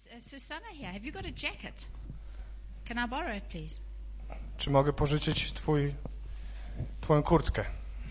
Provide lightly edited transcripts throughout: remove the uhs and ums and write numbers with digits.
Susanna here. Have you got a jacket? Can I borrow it, please? Czy mogę pożyczyć twoją kurtkę?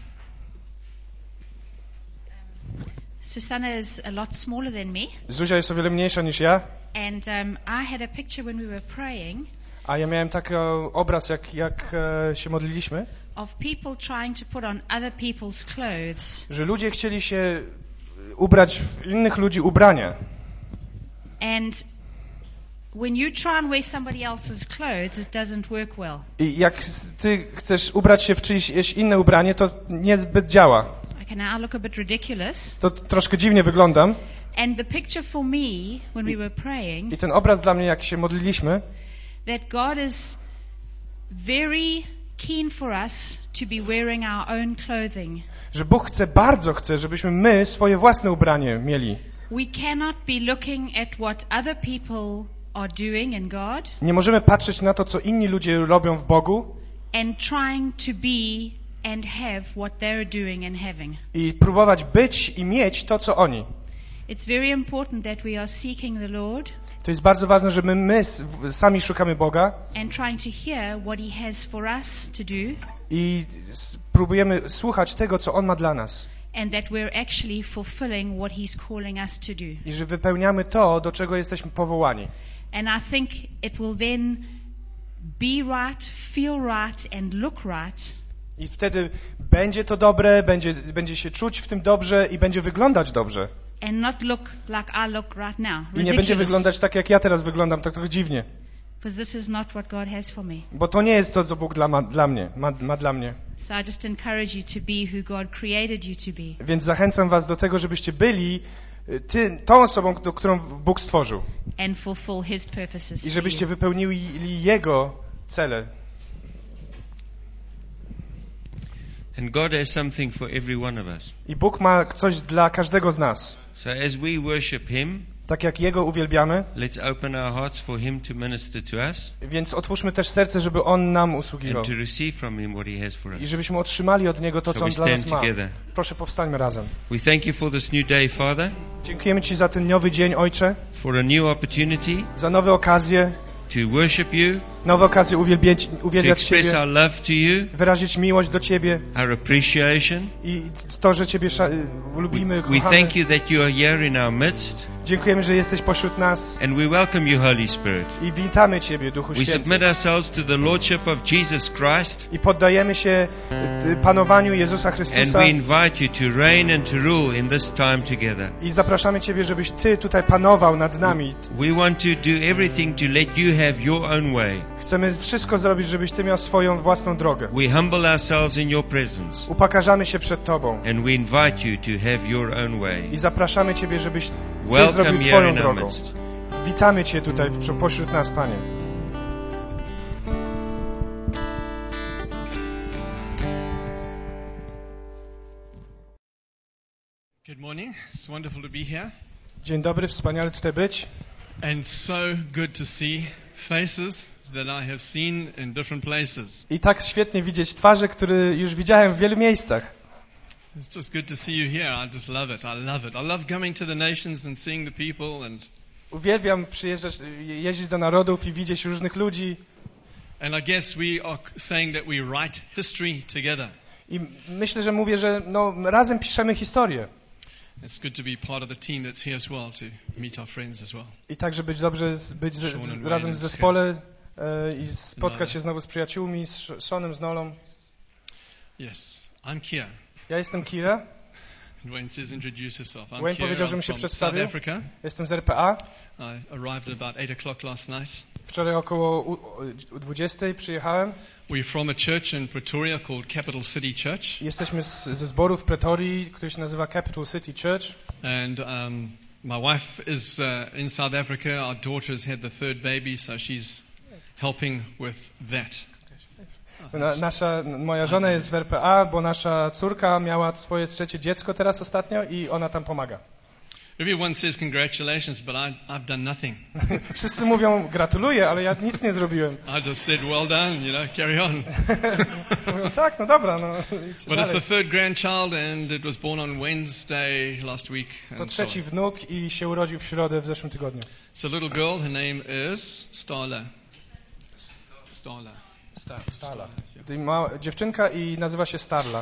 Susanna is a lot smaller than me. Zuzia jest o wiele mniejsza niż ja, And I had a picture when we were praying a ja miałem taki obraz, jak się modliliśmy, of people trying to put on other people's clothes. że ludzie chcieli się ubrać w innych ludzi ubrania. And when you try and wear somebody else's clothes, it doesn't work well. I jak ty chcesz ubrać się w czyjeś inne ubranie, to niezbyt działa. Okay, now I look a bit ridiculous. To troszkę dziwnie wyglądam. And the picture for me, when we were praying, I ten obraz dla mnie, jak się modliliśmy, that God is very keen for us to be wearing our own clothing. że Bóg bardzo chce, żebyśmy my swoje własne ubranie mieli. We cannot be looking at what other people are doing in God Nie możemy patrzeć na to, co inni ludzie robią w Bogu and trying to be and have what they're doing and having. i próbować być i mieć to, co oni. It's very important that we are seeking the Lord To jest bardzo ważne, że my sami szukamy Boga and trying to hear what He has for us to do, i próbujemy słuchać tego, co On ma dla nas. and that we're actually fulfilling what He's calling us to do. I że wypełniamy to, do czego jesteśmy powołani. And I think it will then be right, feel right and look right. I wtedy będzie to dobre, będzie się czuć w tym dobrze i będzie wyglądać dobrze. And not look like I look right now. I nie będzie wyglądać tak, jak ja teraz wyglądam, tak trochę dziwnie. Because this is not what God has for me. Bo to nie jest to, co Bóg ma dla mnie. So I just encourage you to be who God created you to be. Więc zachęcam was do tego, żebyście byli tą osobą, którą Bóg stworzył. And fulfill His purposes. I for żebyście you. wypełnili Jego cele. And God has something for every one of us. I Bóg ma coś dla każdego z nas. So as we worship Him, Tak jak Jego uwielbiamy, let's open our hearts for Him to minister to us więc otwórzmy też serce, żeby On nam usługiwał. and to receive from Him what He has for I us. żebyśmy otrzymali od Niego to, co Shall On we dla nas stand ma. together? Proszę, powstańmy razem. We thank You for this new day, Father, Dziękujemy Ci za ten nowy dzień, Ojcze, for a new opportunity za nowe okazje, to worship You, nowe okazje to uwielbiać express Ciebie, our love to You, wyrazić miłość do Ciebie our appreciation. i to, że Ciebie lubimy, We kochamy. thank You that You are here in our midst, Dziękujemy, że jesteś pośród nas and we welcome You, Holy Spirit. i witamy Ciebie, Duchu We Święty. submit ourselves to the Lordship of Jesus Christ, I poddajemy się panowaniu Jezusa and Chrystusa we invite You to reign and to rule in this time together. i zapraszamy Ciebie, żebyś Ty tutaj panował nad nami. We want to do everything to let You have Your own way. Chcemy wszystko zrobić, żebyś Ty miał swoją własną drogę. We humble ourselves in Your presence, Upokarzamy się przed Tobą and we invite You to have Your own way. i zapraszamy Ciebie, żebyś Ty Welcome zrobił here Twoją in our drogą. midst. Witamy Cię tutaj pośród nas, Panie. Good morning. It's wonderful to be here. Dzień dobry, wspaniale tutaj być. And so good to see faces that I have seen in different places. I tak świetnie widzieć twarze, które już widziałem w wielu miejscach. It's just good to see you here. I just love it. I love it. I love coming to the nations and seeing the people and Uwielbiam jeździć do narodów i widzieć różnych ludzi. I guess we are saying that we write history together. I myślę, że mówię, że razem piszemy historię. It's good to be part of the team that's here as well, to meet our friends as well. I także być dobrze być razem w zespole i spotkać się znowu z przyjaciółmi, z Seanem, z Nolą. Yes, I'm Kia. Ja jestem Kira. Wayne says introduce yourself. I'm Wayne Kia. powiedział, żebym I'm się from South przedstawił. Africa. Jestem z RPA. I arrived at about 8 o'clock last night. Wczoraj około 20 przyjechałem. We're from a church in Pretoria called Capital City Church. Jesteśmy ze zboru w Pretorii, który się nazywa Capital City Church. And my wife is in South Africa. Our daughter has had the third baby, so she's helping with that. Moja żona jest w RPA, bo nasza córka miała swoje trzecie dziecko teraz ostatnio i ona tam pomaga. Everyone says congratulations, but I've done nothing. Wszyscy mówią gratuluję, ale ja nic nie zrobiłem. I just said well done, carry on. Mówią tak, no dobra, no idźcie But it's the dalej. third grandchild and it was born on Wednesday last week. To and so trzeci on. wnuk i się urodził w środę w zeszłym tygodniu. It's a little girl, her name is Starla. Starla. Starla. Ma dziewczynka i nazywa się Starla.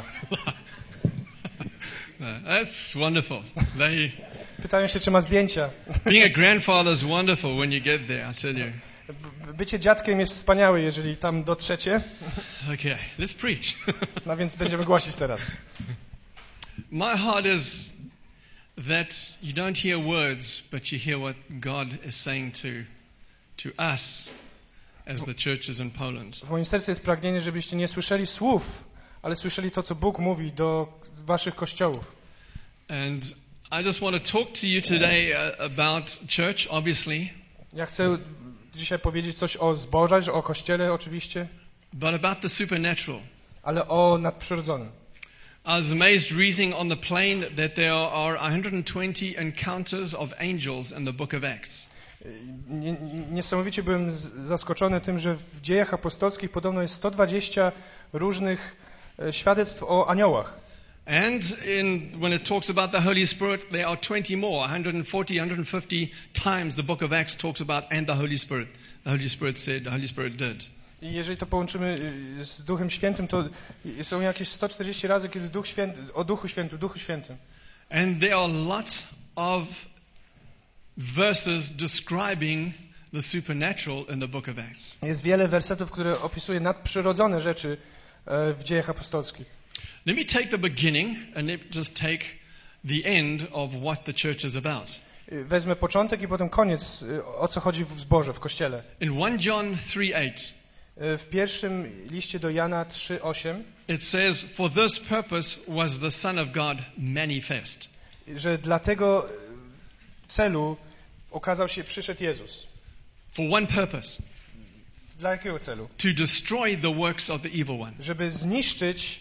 That's wonderful. Pytają się, czy ma zdjęcia. Being a grandfather is wonderful when you get there, I tell you. Bycie dziadkiem jest wspaniałe, jeżeli tam dotrzecie. Okay, let's preach. No więc będziemy głosić teraz. My heart is that you don't hear words, but you hear what God is saying to us as the churches in Poland. W moim sercu jest pragnienie, żebyście nie słyszeli słów, ale słyszeli to, co Bóg mówi do waszych kościołów. And I just want to talk to you today about church, obviously, Ja chcę dzisiaj powiedzieć coś o zborze, o kościele oczywiście, but about the supernatural. ale o nadprzyrodzonym. I was amazed reading on the plane that there are 120 encounters of angels in the book of Acts. Niesamowicie byłem zaskoczony tym, że w dziejach apostolskich podobno jest 120 różnych świadectw o aniołach. And when it talks about the Holy Spirit, there are 20 more, 140, 150 times the book of Acts talks about and the Holy Spirit. The Holy Spirit said, the Holy Spirit did. I jeżeli to połączymy z Duchem Świętym, to są jakieś 140 razy, kiedy Duch Święty, o Duchu Świętym. And there are lots of verses describing the supernatural in the book of Acts. Jest wiele wersetów, które opisuje nadprzyrodzone rzeczy w dziejach apostolskich. Let me take the beginning and let me just take the end of what the church is about. Wezmę początek i potem koniec, o co chodzi w zborze, w kościele. In 1 John 3:8, W pierwszym liście do Jana 3:8 it says, "For this purpose was the Son of God manifest." że dla tego celu przyszedł Jezus. For one purpose, Dla jakiego celu? to destroy the works of the evil one. Żeby zniszczyć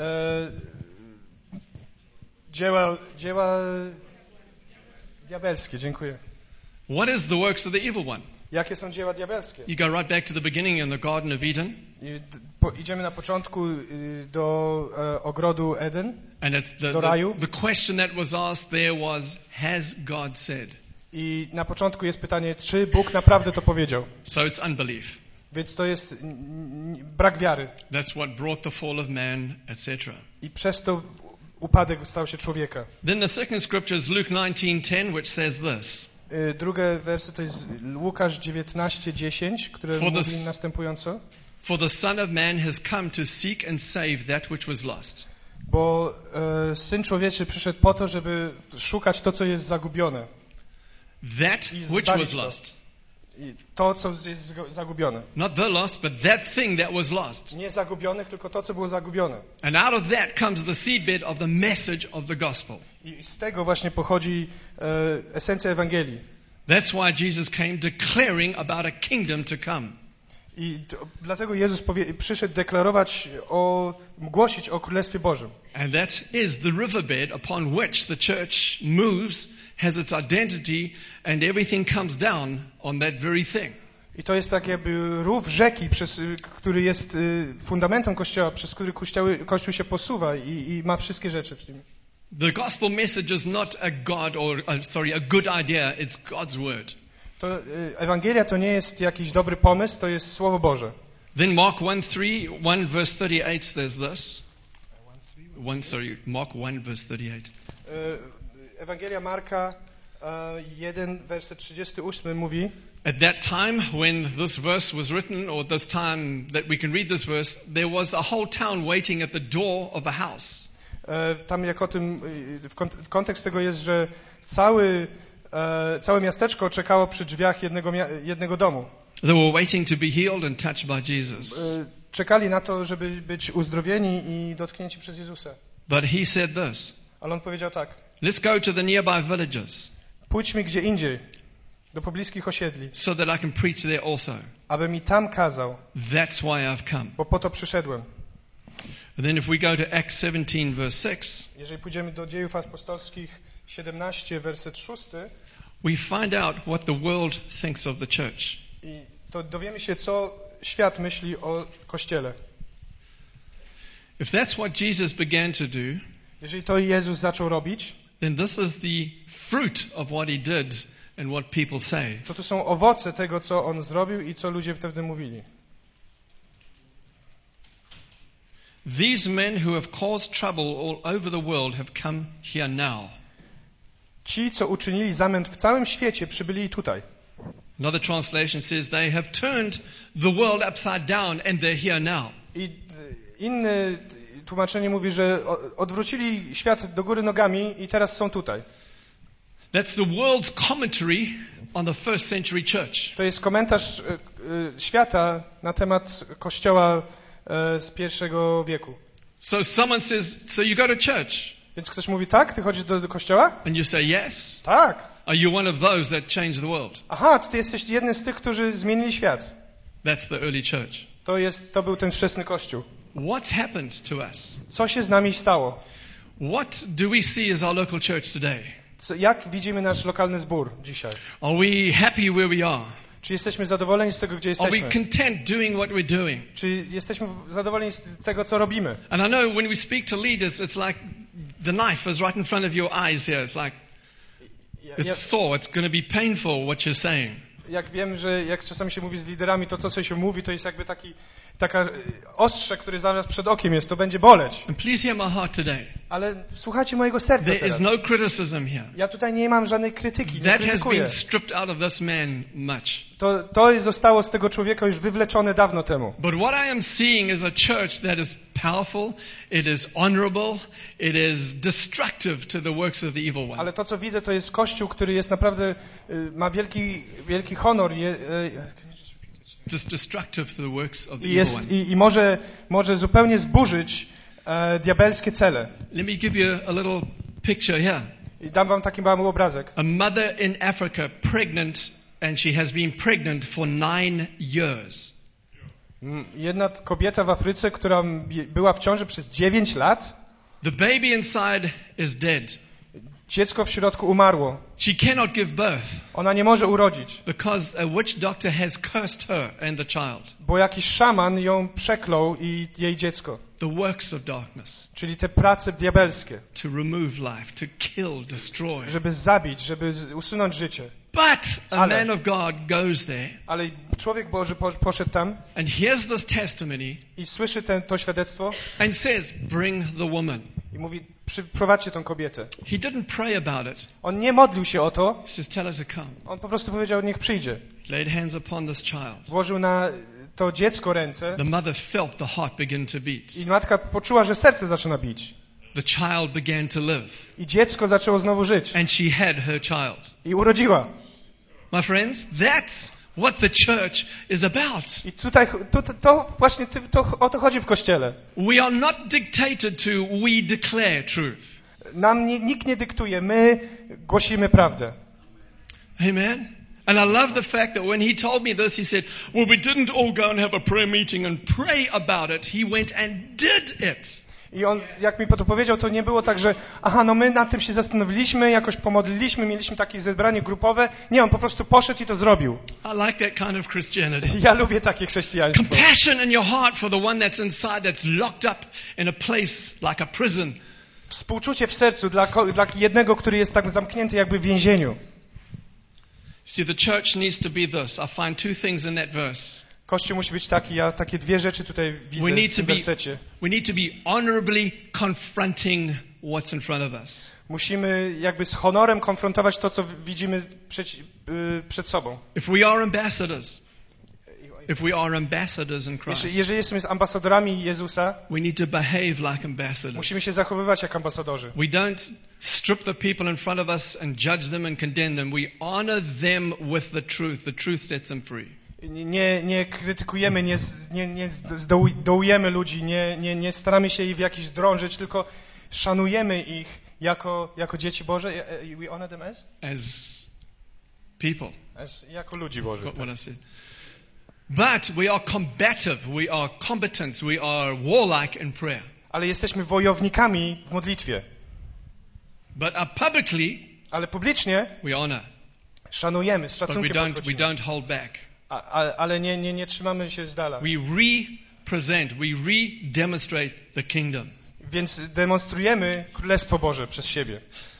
dzieła diabelskie. Dziękuję. What is the works of the evil one? Jakie są dzieła diabelskie? You go right back to the beginning in the Garden of Eden, Idziemy na początku do ogrodu Eden, and it's do raju. the question that was asked there was, has God said? I na początku jest pytanie, czy Bóg naprawdę to powiedział. So it's unbelief. Więc to jest brak wiary. That's what brought the fall of man, etc. I przez to upadek stał się człowieka. Then the second scripture is Luke 19:10, which says this. Drugi werset to jest Łukasz 19:10, który For mówi the- następująco. For the Son of Man has come to seek and save that which was lost. Bo Syn Człowieczy przyszedł po to, żeby szukać to, co jest zagubione. That I which zbawić was to. lost. I to, co jest zagubione. Not the lost, but that thing that was lost. Nie zagubionych, tylko to, co było zagubione. And out of that comes the seedbed of the message of the gospel. I z tego właśnie pochodzi esencja Ewangelii. That's why Jesus came declaring about a kingdom to come. I dlatego Jezus przyszedł deklarować, głosić o Królestwie Bożym. And that is the riverbed upon which the church moves, has its identity, and everything comes down on that very thing. I to jest tak jakby rów rzeki, który jest fundamentem Kościoła, przez który Kościół się posuwa i ma wszystkie rzeczy w tym. The gospel message is not a good idea, it's God's word. To Ewangelia to nie jest jakiś dobry pomysł, to jest Słowo Boże. Then Mark 1 verse 38 says this. Mark 1 verse 38. Ewangelia Marka 1, werset 38 mówi: At that time when this verse was written, or this time that we can read this verse, there was a whole town waiting at the door of a house. Tam jak o tym, kontekst tego jest, że całe miasteczko czekało przy drzwiach jednego domu. They were waiting to be healed and touched by Jesus. Czekali na to, żeby być uzdrowieni i dotknięci przez Jezusa. But he said this. Ale on powiedział tak: Let's go to the nearby villages pójdźmy gdzie indziej, do pobliskich osiedli, so that I can preach there also. aby mi tam kazał, That's why I've come. bo po to przyszedłem. And then if we go to Acts 17 verse 6, Jeżeli pójdziemy do Dziejów Apostolskich 17, werset 6, we find out what the world thinks of the church. i to dowiemy się, co świat myśli o Kościele. If that's what Jesus began to do, Jeżeli to Jezus zaczął robić, then this is the fruit of what he did and what people say. to są owoce tego, co On zrobił i co ludzie wtedy mówili. These men who have caused trouble all over the world have come here now. Ci, co uczynili zamęt w całym świecie, przybyli tutaj. Another translation says they have turned the world upside down and they're here now. I inne tłumaczenie mówi, że odwrócili świat do góry nogami i teraz są tutaj. That's the world's commentary on the first century church. To jest komentarz świata na temat Kościoła z pierwszego wieku. So someone says, so you go to church? Więc ktoś mówi, tak, ty chodzisz do kościoła? And you say yes? Tak. Are you one of those that changed the world? Aha, to ty jesteś jednym z tych, którzy zmienili świat. That's the early church. To był ten wczesny Kościół. What's happened to us? Co się z nami stało? What do we see as our local church today? Jak widzimy nasz lokalny zbór dzisiaj? Are we happy where we are? Czy jesteśmy zadowoleni z tego, gdzie Are we jesteśmy? content doing what we're doing? Czy jesteśmy zadowoleni z tego, co robimy? And I know when we speak to leaders, it's like the knife is right in front of your eyes here. It's like, it's sore. It's going to be painful what you're saying. Jak wiem, że jak czasami się mówi z liderami, to co się mówi, to jest jakby taka ostrze, który zaraz przed okiem jest, to będzie boleć. And please hear my heart today. Ale słuchajcie mojego serca There teraz. is no criticism here. Ja tutaj nie mam żadnej krytyki, nie That has krytykuję. been stripped out of this man much. To zostało z tego człowieka już wywleczone dawno temu. But what I am seeing is a church that is powerful, it is honorable, it is destructive to the works of the evil one. Ale to, co widzę, to jest Kościół, który jest naprawdę, ma wielki honor. Just destructive to the works of the I, evil one. i może zupełnie zburzyć diabelskie cele. Let me give you a little picture here. I dam wam taki mały obrazek. A mother in Africa pregnant, and she has been pregnant for 9 years. Jedna kobieta w Afryce, która była w ciąży przez 9 lat. The baby inside is dead. Dziecko w środku umarło. She cannot give birth Ona nie może urodzić, because a witch doctor has cursed her and the child. bo jakiś szaman ją przeklął i jej dziecko. The works of darkness. Czyli te prace diabelskie, To remove life, to kill, destroy. żeby zabić, żeby usunąć życie. But a Ale- man of God goes there Ale człowiek Boży poszedł tam and hears this testimony i słyszy to świadectwo and says, bring the woman. i mówi, przyprowadźcie tą kobietę. He didn't pray about it. On nie modlił się o to, He says, tell her to come. on po prostu powiedział, niech przyjdzie. Laid hands upon this child. Włożył na to dziecko ręce The mother felt the heart begin to beat. i matka poczuła, że serce zaczyna bić. The child began to live. I dziecko zaczęło znowu żyć. And she had her child. I urodziła. My friends, that's what the church is about. I tutaj to właśnie o to chodzi w Kościele. We are not dictated to, we declare truth. Nam nikt nie dyktuje, my głosimy prawdę. Amen. And I love the fact that when he told me this, he said, well, we didn't all go and have a prayer meeting and pray about it. He went and did it. I on, jak mi to powiedział, to nie było tak, że my nad tym się zastanowiliśmy, jakoś pomodliliśmy, mieliśmy takie zebranie grupowe. Nie, on po prostu poszedł i to zrobił. I like that kind of Christianity. Ja lubię takie chrześcijaństwo. Compassion in your heart for the one that's inside, that's locked up in a place like a prison. Współczucie w sercu dla jednego, który jest tak zamknięty jakby w więzieniu. See, the church needs to be this. I find two things in that verse. Kościół musi być taki, ja takie dwie rzeczy tutaj widzę w tym wersecie. We need to be honorably confronting what's in front of us. Musimy jakby z honorem konfrontować to, co widzimy przed sobą. If we are ambassadors in Christ, Jeżeli jesteśmy ambasadorami Jezusa, we need to behave like ambassadors. musimy się zachowywać jak ambasadorzy. We don't strip the people in front of us and judge them and condemn them. We honor them with the truth. The truth sets them free. Nie krytykujemy, nie dołujemy ludzi, nie staramy się ich w jakiś drążyć, tylko szanujemy ich jako dzieci Boże. We honor them as people. Jako ludzi Bożych. What I said. But we are combative, we are combatants, we are warlike in prayer. Ale jesteśmy wojownikami w modlitwie. But publicly, Ale publicznie we honor. szanujemy, z But we szacunkiem don't podchodzimy. hold back. Ale nie trzymamy się z dala. We represent, we re-demonstrate the kingdom. Więc demonstrujemy Królestwo Boże przez siebie.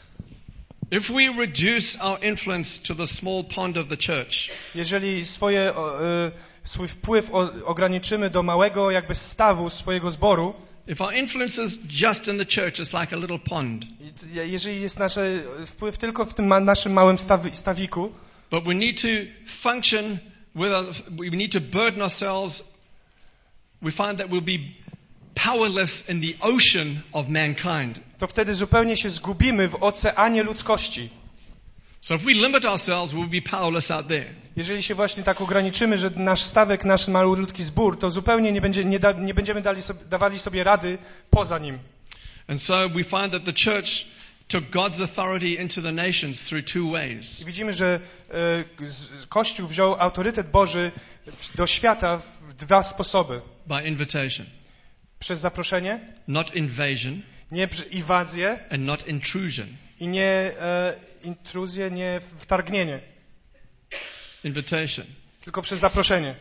If we reduce our influence to the small pond of the church, Jeżeli swój wpływ ograniczymy do małego jakby stawu swojego zboru, if our influence is just in the church, it's like a little pond. jeżeli jest nasz wpływ tylko w tym naszym małym stawiku, But we need to function we need to burden ourselves. We find that we'll be powerless in the ocean of mankind. to wtedy zupełnie się zgubimy w oceanie ludzkości. So if we limit ourselves, we'll be powerless out there. Jeżeli się właśnie tak ograniczymy, że nasz stawek, nasz malutki zbór, to zupełnie nie będziemy dawali sobie rady poza nim. And so we find that the church took God's authority into the nations through two ways. I widzimy, że Kościół wziął autorytet Boży do świata w dwa sposoby. By invitation. Przez zaproszenie, Not invasion nie inwazję and not intrusion. i nie intruzję, nie wtargnienie, Invitation. tylko przez zaproszenie.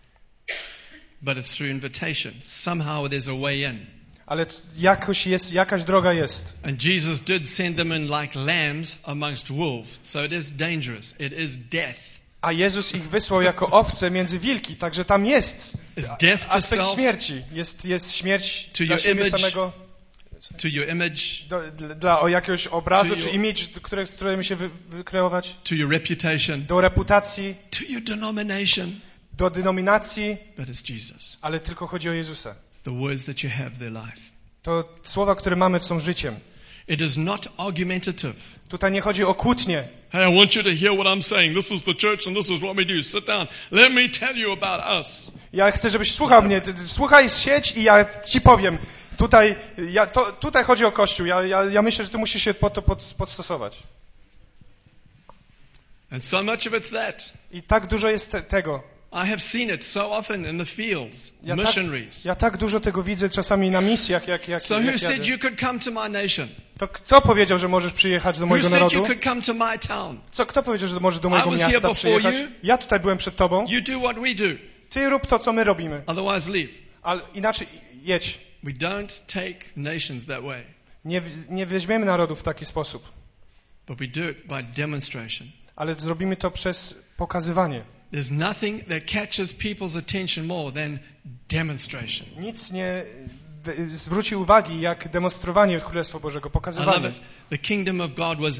But it's through invitation. Somehow there's a way in. Ale jakaś droga jest. And Jesus did send them in like lambs amongst wolves. So it is dangerous. It is death. A Jezus ich wysłał jako owce między wilki, także tam jest It's death to aspekt self, śmierci. Jest śmierć to dla your siebie image, samego, to your image, dla jakiegoś obrazu to czy your- image, który chcemy się wykreować, to your reputation, do reputacji, to your denomination. do denominacji, But it's Jesus. ale tylko chodzi o Jezusa. The words that you have, their life. To słowa, które mamy, są życiem. It is not argumentative. Tutaj nie chodzi o kłótnię. Hey, I want you to hear what I'm saying. This is the church and this is what we do. Sit down. Let me tell you about us. Ja chcę, żebyś słuchał mnie. Słuchaj, siedź i ja ci powiem. Tutaj chodzi o Kościół. Ja myślę, że ty musisz się pod to podstosować. And so much of it's that. I tak dużo jest tego. I have seen it so often in the fields, missionaries. Ja tak dużo tego widzę czasami na misjach, jak So who said jadę. you could come to my nation? To kto powiedział, że możesz przyjechać do Who mojego said you narodu? could come to my town? Kto powiedział, że możesz do mojego I was here miasta before przyjechać? you. Ja tutaj byłem przed tobą. You do what we do. Ty rób to, co my robimy. Otherwise leave. Ale inaczej jedź. We don't take nations that way. Nie weźmiemy narodów w taki sposób. But we do it by demonstration. Ale zrobimy to przez pokazywanie. There's nothing that catches people's attention more than demonstration. Nic nie zwróci uwagi jak demonstrowanie Królestwa Bożego, I love pokazywanie. it. The kingdom of God was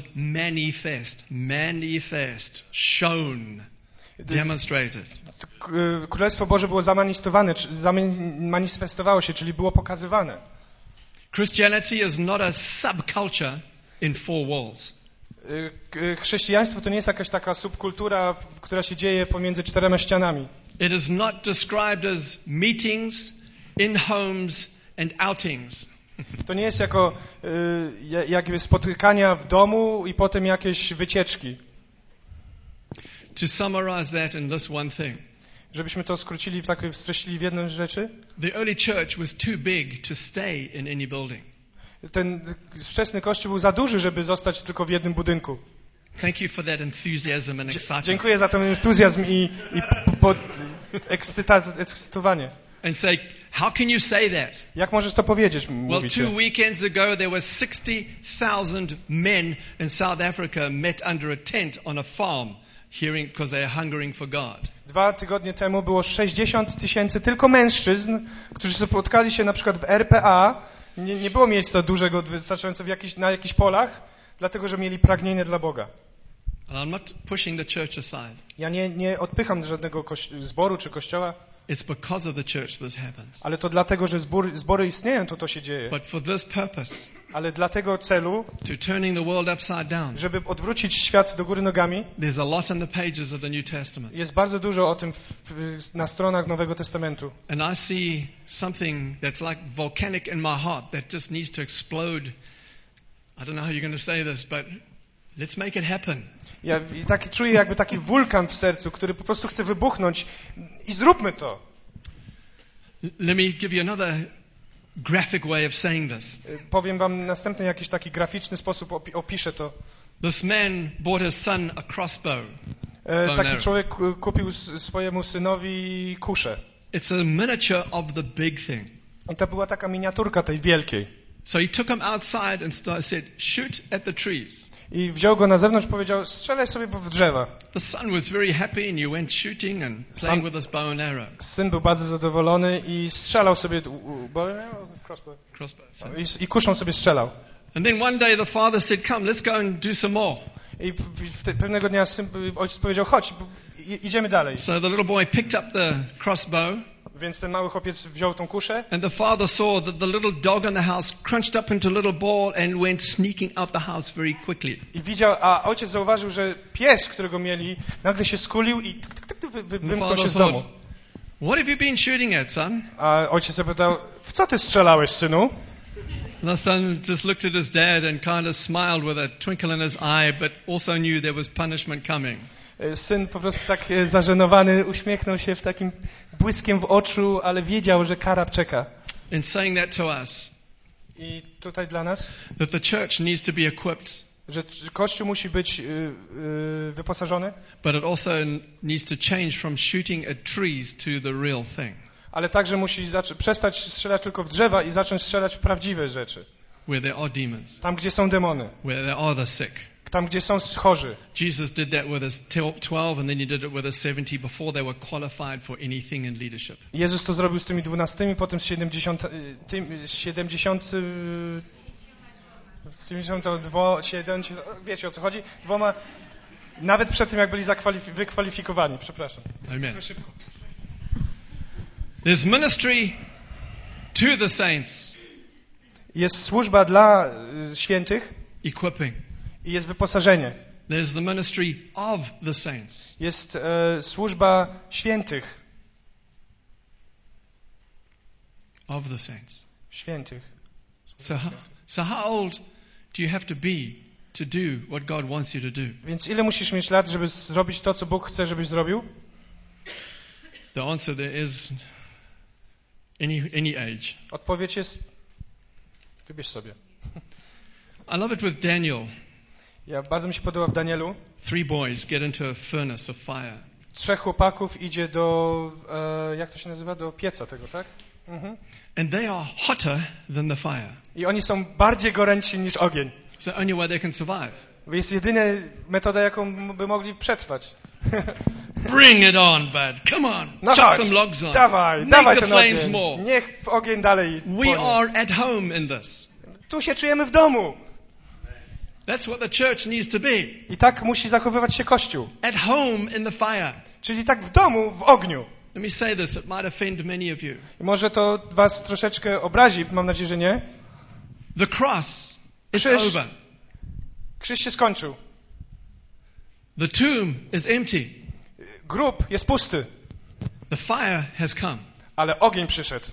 manifest, shown, demonstrated. Królestwo Boże było zamanifestowało się, czyli było pokazywane. Christianity is not a subculture in four walls. Chrześcijaństwo to nie jest jakaś taka subkultura, która się dzieje pomiędzy czterema ścianami. It is not described as meetings, in homes and outings. To nie jest jako jakby spotykania w domu i potem jakieś wycieczki. To summarize that in this one thing. Żebyśmy to skrócili, streścili w jednej rzeczy. The early church was too big to stay in any building. Ten wczesny Kościół był za duży, żeby zostać tylko w jednym budynku. Thank you for that enthusiasm and excitement. Dziękuję za ten entuzjazm i ekscytowanie. And say, how can you say that? Jak możesz to powiedzieć, Well, mówicie? 2 weekends ago there were 60,000 men in South Africa met under a tent on a farm, because they are hungering for God. 2 tygodnie temu było 60 000 tylko mężczyzn, którzy spotkali się na przykład w RPA. Nie było miejsca dużego, wystarczająco na jakichś polach, dlatego że mieli pragnienie dla Boga. And I'm not pushing the church aside. Ja nie odpycham żadnego zboru czy kościoła, It's because of the church this happens. ale to dlatego, że zbory istnieją, to się dzieje. But for this purpose, Ale dla tego celu, to turning the world upside down, żeby odwrócić świat do góry nogami, there's a lot in the pages of the New Testament. jest bardzo dużo o tym na stronach Nowego Testamentu. And I see something that's like volcanic in my heart that just needs to explode. I don't know how you're going to say this, but let's make it happen. Ja czuję jakby taki wulkan w sercu, który po prostu chce wybuchnąć i zróbmy to. Let me give you another graphic way of saying this. Powiem wam następny jakiś taki graficzny sposób, opiszę to. This man bought his son a crossbow. Taki człowiek kupił swojemu synowi kuszę. It's a miniature of the big thing. I to była taka miniaturka tej wielkiej. So he took him outside and said, shoot at the trees. I wziął go na zewnątrz, powiedział, strzelaj sobie w drzewa. The son was very happy and he went shooting and playing with his bow and arrow. Syn był bardzo zadowolony i strzelał sobie i kuszą sobie strzelał. And then one day the father said, come, let's go and do some more. I pewnego dnia ojciec powiedział, chodź, idziemy dalej. So the little boy picked up the crossbow. Więc ten mały chłopiec wziął tą kuszę. And the father saw that the little dog in the house crunched up into a little ball and went sneaking out the house very quickly. I widział, a ojciec zauważył, że pies, którego mieli, nagle się skulił i wymknął się z domu. What have you been shooting at, son? A ojciec zapytał, w co ty strzelałeś, synu? And the son just looked at his dad and kind of smiled with a twinkle in his eye, but also knew there was punishment coming. Syn po prostu tak zażenowany uśmiechnął się w takim błyskiem w oczu, ale wiedział, że kara czeka. In saying that to us, I tutaj dla nas, that the church needs to be equipped, że Kościół musi być wyposażony, but it also needs to change from shooting at trees to the real thing. Ale także musi przestać strzelać tylko w drzewa i zacząć strzelać w prawdziwe rzeczy. Where there are demons. Tam, gdzie są demony. Where there are the sick. Tam, gdzie są chorzy. Jesus did that with his 12 and then he did it with his 70 before they were qualified for anything in leadership. Jezus to zrobił z tymi 12, potem z 72, wiecie o co chodzi? Dwoma, nawet przed tym jak byli wykwalifikowani, przepraszam. Amen. There's ministry to the saints. Jest służba dla świętych. Equipping. I jest wyposażenie. There's the ministry of the saints. Jest służba świętych. Of the saints. Świętych. So how old do you have to be to do what God wants you to do? Więc ile musisz mieć lat, żeby zrobić to, co Bóg chce, żebyś zrobił? The answer there is any age. Odpowiedź jest wybierz sobie. I love it with Daniel. Bardzo mi się podoba w Danielu. 3 boys get into a furnace of fire. 3 chłopaków idzie do, jak to się nazywa, do pieca tego, tak? Mhm. And they are hotter than the fire. I oni są bardziej goręci niż ogień. It's the only way they can survive. Jest jedyna metoda, jaką by mogli przetrwać. Bring it on, bud. Come on. No Chuck chodź, some logs on. dawaj Make the ten flames ogień. more. Niech ogień dalej We are at home in this. Tu się czujemy w domu. That's what the church needs to be. I tak musi zachowywać się Kościół. At home in the fire. Czyli tak w domu, w ogniu. Let me say this, it might offend many of you. I może to was troszeczkę obrazi, mam nadzieję, że nie. The cross is Krzyż, over. Krzyż się skończył. The tomb is empty. Grób jest pusty. The fire has come. Ale ogień przyszedł.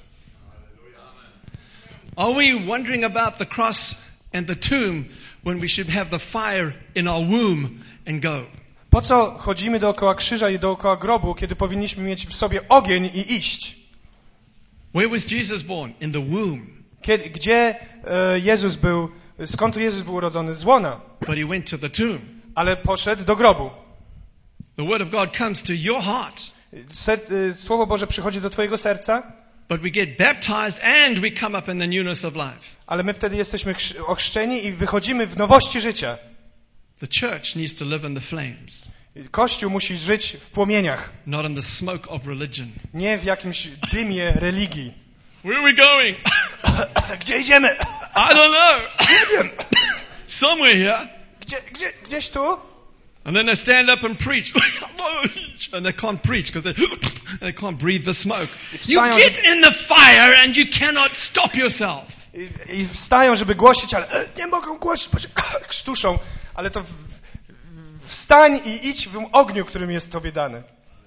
Are we wondering about the cross and the tomb when we should have the fire in our womb and go? Po co chodzimy dookoła krzyża i dookoła grobu, kiedy powinniśmy mieć w sobie ogień i iść? Where was Jesus born? In the womb. Gdzie Jezus był, skąd Jezus był urodzony? Z łona. But he went to the tomb. Ale poszedł do grobu. The word of God comes to your heart. Słowo Boże przychodzi do twojego serca. But we get baptized and we come up in the newness of life. Ale my wtedy jesteśmy ochrzczeni i wychodzimy w nowości życia. The church needs to live in the flames. Kościół musi żyć w płomieniach. Not in the smoke of religion. Nie w jakimś dymie religii. Where are we going? Gdzie idziemy? I don't know. Nie wiem. Somewhere here. Gdzieś tu? And then they stand up and preach. And they can't preach because they can't breathe the smoke. You get in the fire and you cannot stop yourself. I wstają, żeby głosić, ale nie mogą głosić, bo się krztuszą. Ale to wstań i idź w ogniu, którym jest tobie dany.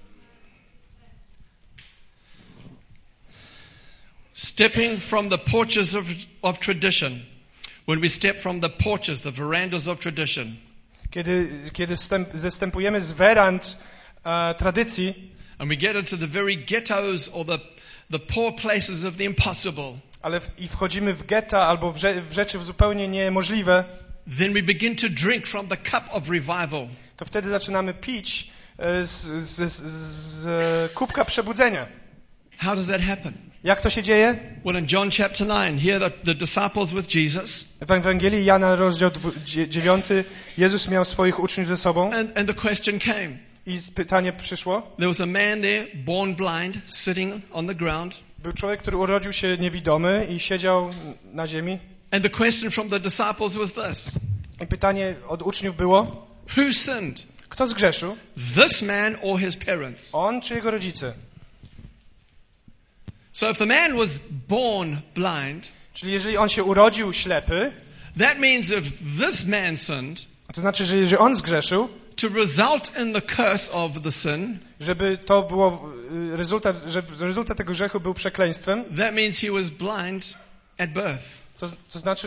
Stepping from the porches of tradition. When we step from the porches, the verandas of tradition. Kiedy zestępujemy z werand tradycji and we get into the very ghettos or the poor places of the impossible. ale i wchodzimy w getta albo w rzeczy zupełnie niemożliwe, then we begin to drink from the cup of revival. to wtedy zaczynamy pić z kubka przebudzenia. How does that happen? Jak to się dzieje? Well, in John chapter 9, here the disciples with Jesus, W Ewangelii Jana, rozdział 9, Jezus miał swoich uczniów ze sobą and the question came. i pytanie przyszło. There was a man there, born blind, sitting on the ground. Był człowiek, który urodził się niewidomy i siedział na ziemi. And the question from the disciples was this: I pytanie od uczniów było, who sinned, kto zgrzeszył? this man or his parents? On czy jego rodzice? So if the man was born blind, Czyli jeżeli on się urodził ślepy, that means if this man sinned, to znaczy, że jeżeli on zgrzeszył, to result in the curse of the sin, żeby to było rezultat tego grzechu był przekleństwem, that means he was blind at birth. to znaczy,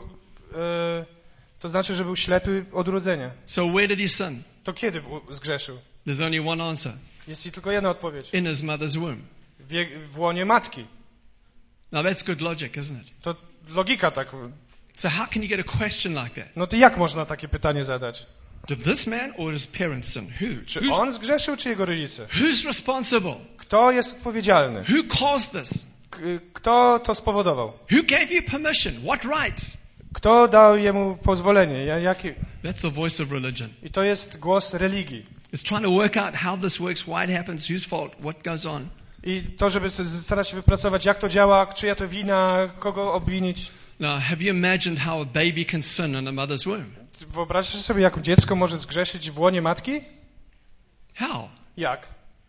że był ślepy od urodzenia. So where did he sin? To kiedy zgrzeszył? There's only one answer: Jest tylko jedna odpowiedź. in his mother's womb. W łonie matki. Now that's good logic, isn't it? To logika tak. So how can you get a question like that? No to jak można takie pytanie zadać? Did this man or his parents sin? Czy on zgrzeszył, czy jego rodzice? Who's responsible? Kto jest odpowiedzialny? Who caused this? Kto to spowodował? Who gave you permission? What right? Kto dał jemu pozwolenie? That's the voice of religion. I to jest głos religii. It's trying to work out how this works, why it happens, whose fault, what goes on. I to, żeby starać się wypracować, jak to działa, czyja to wina, kogo obwinić. Now, have you imagined how a baby can sin in a mother's womb? Wyobraźcie sobie, jak dziecko może zgrzeszyć w łonie matki? How? Jak?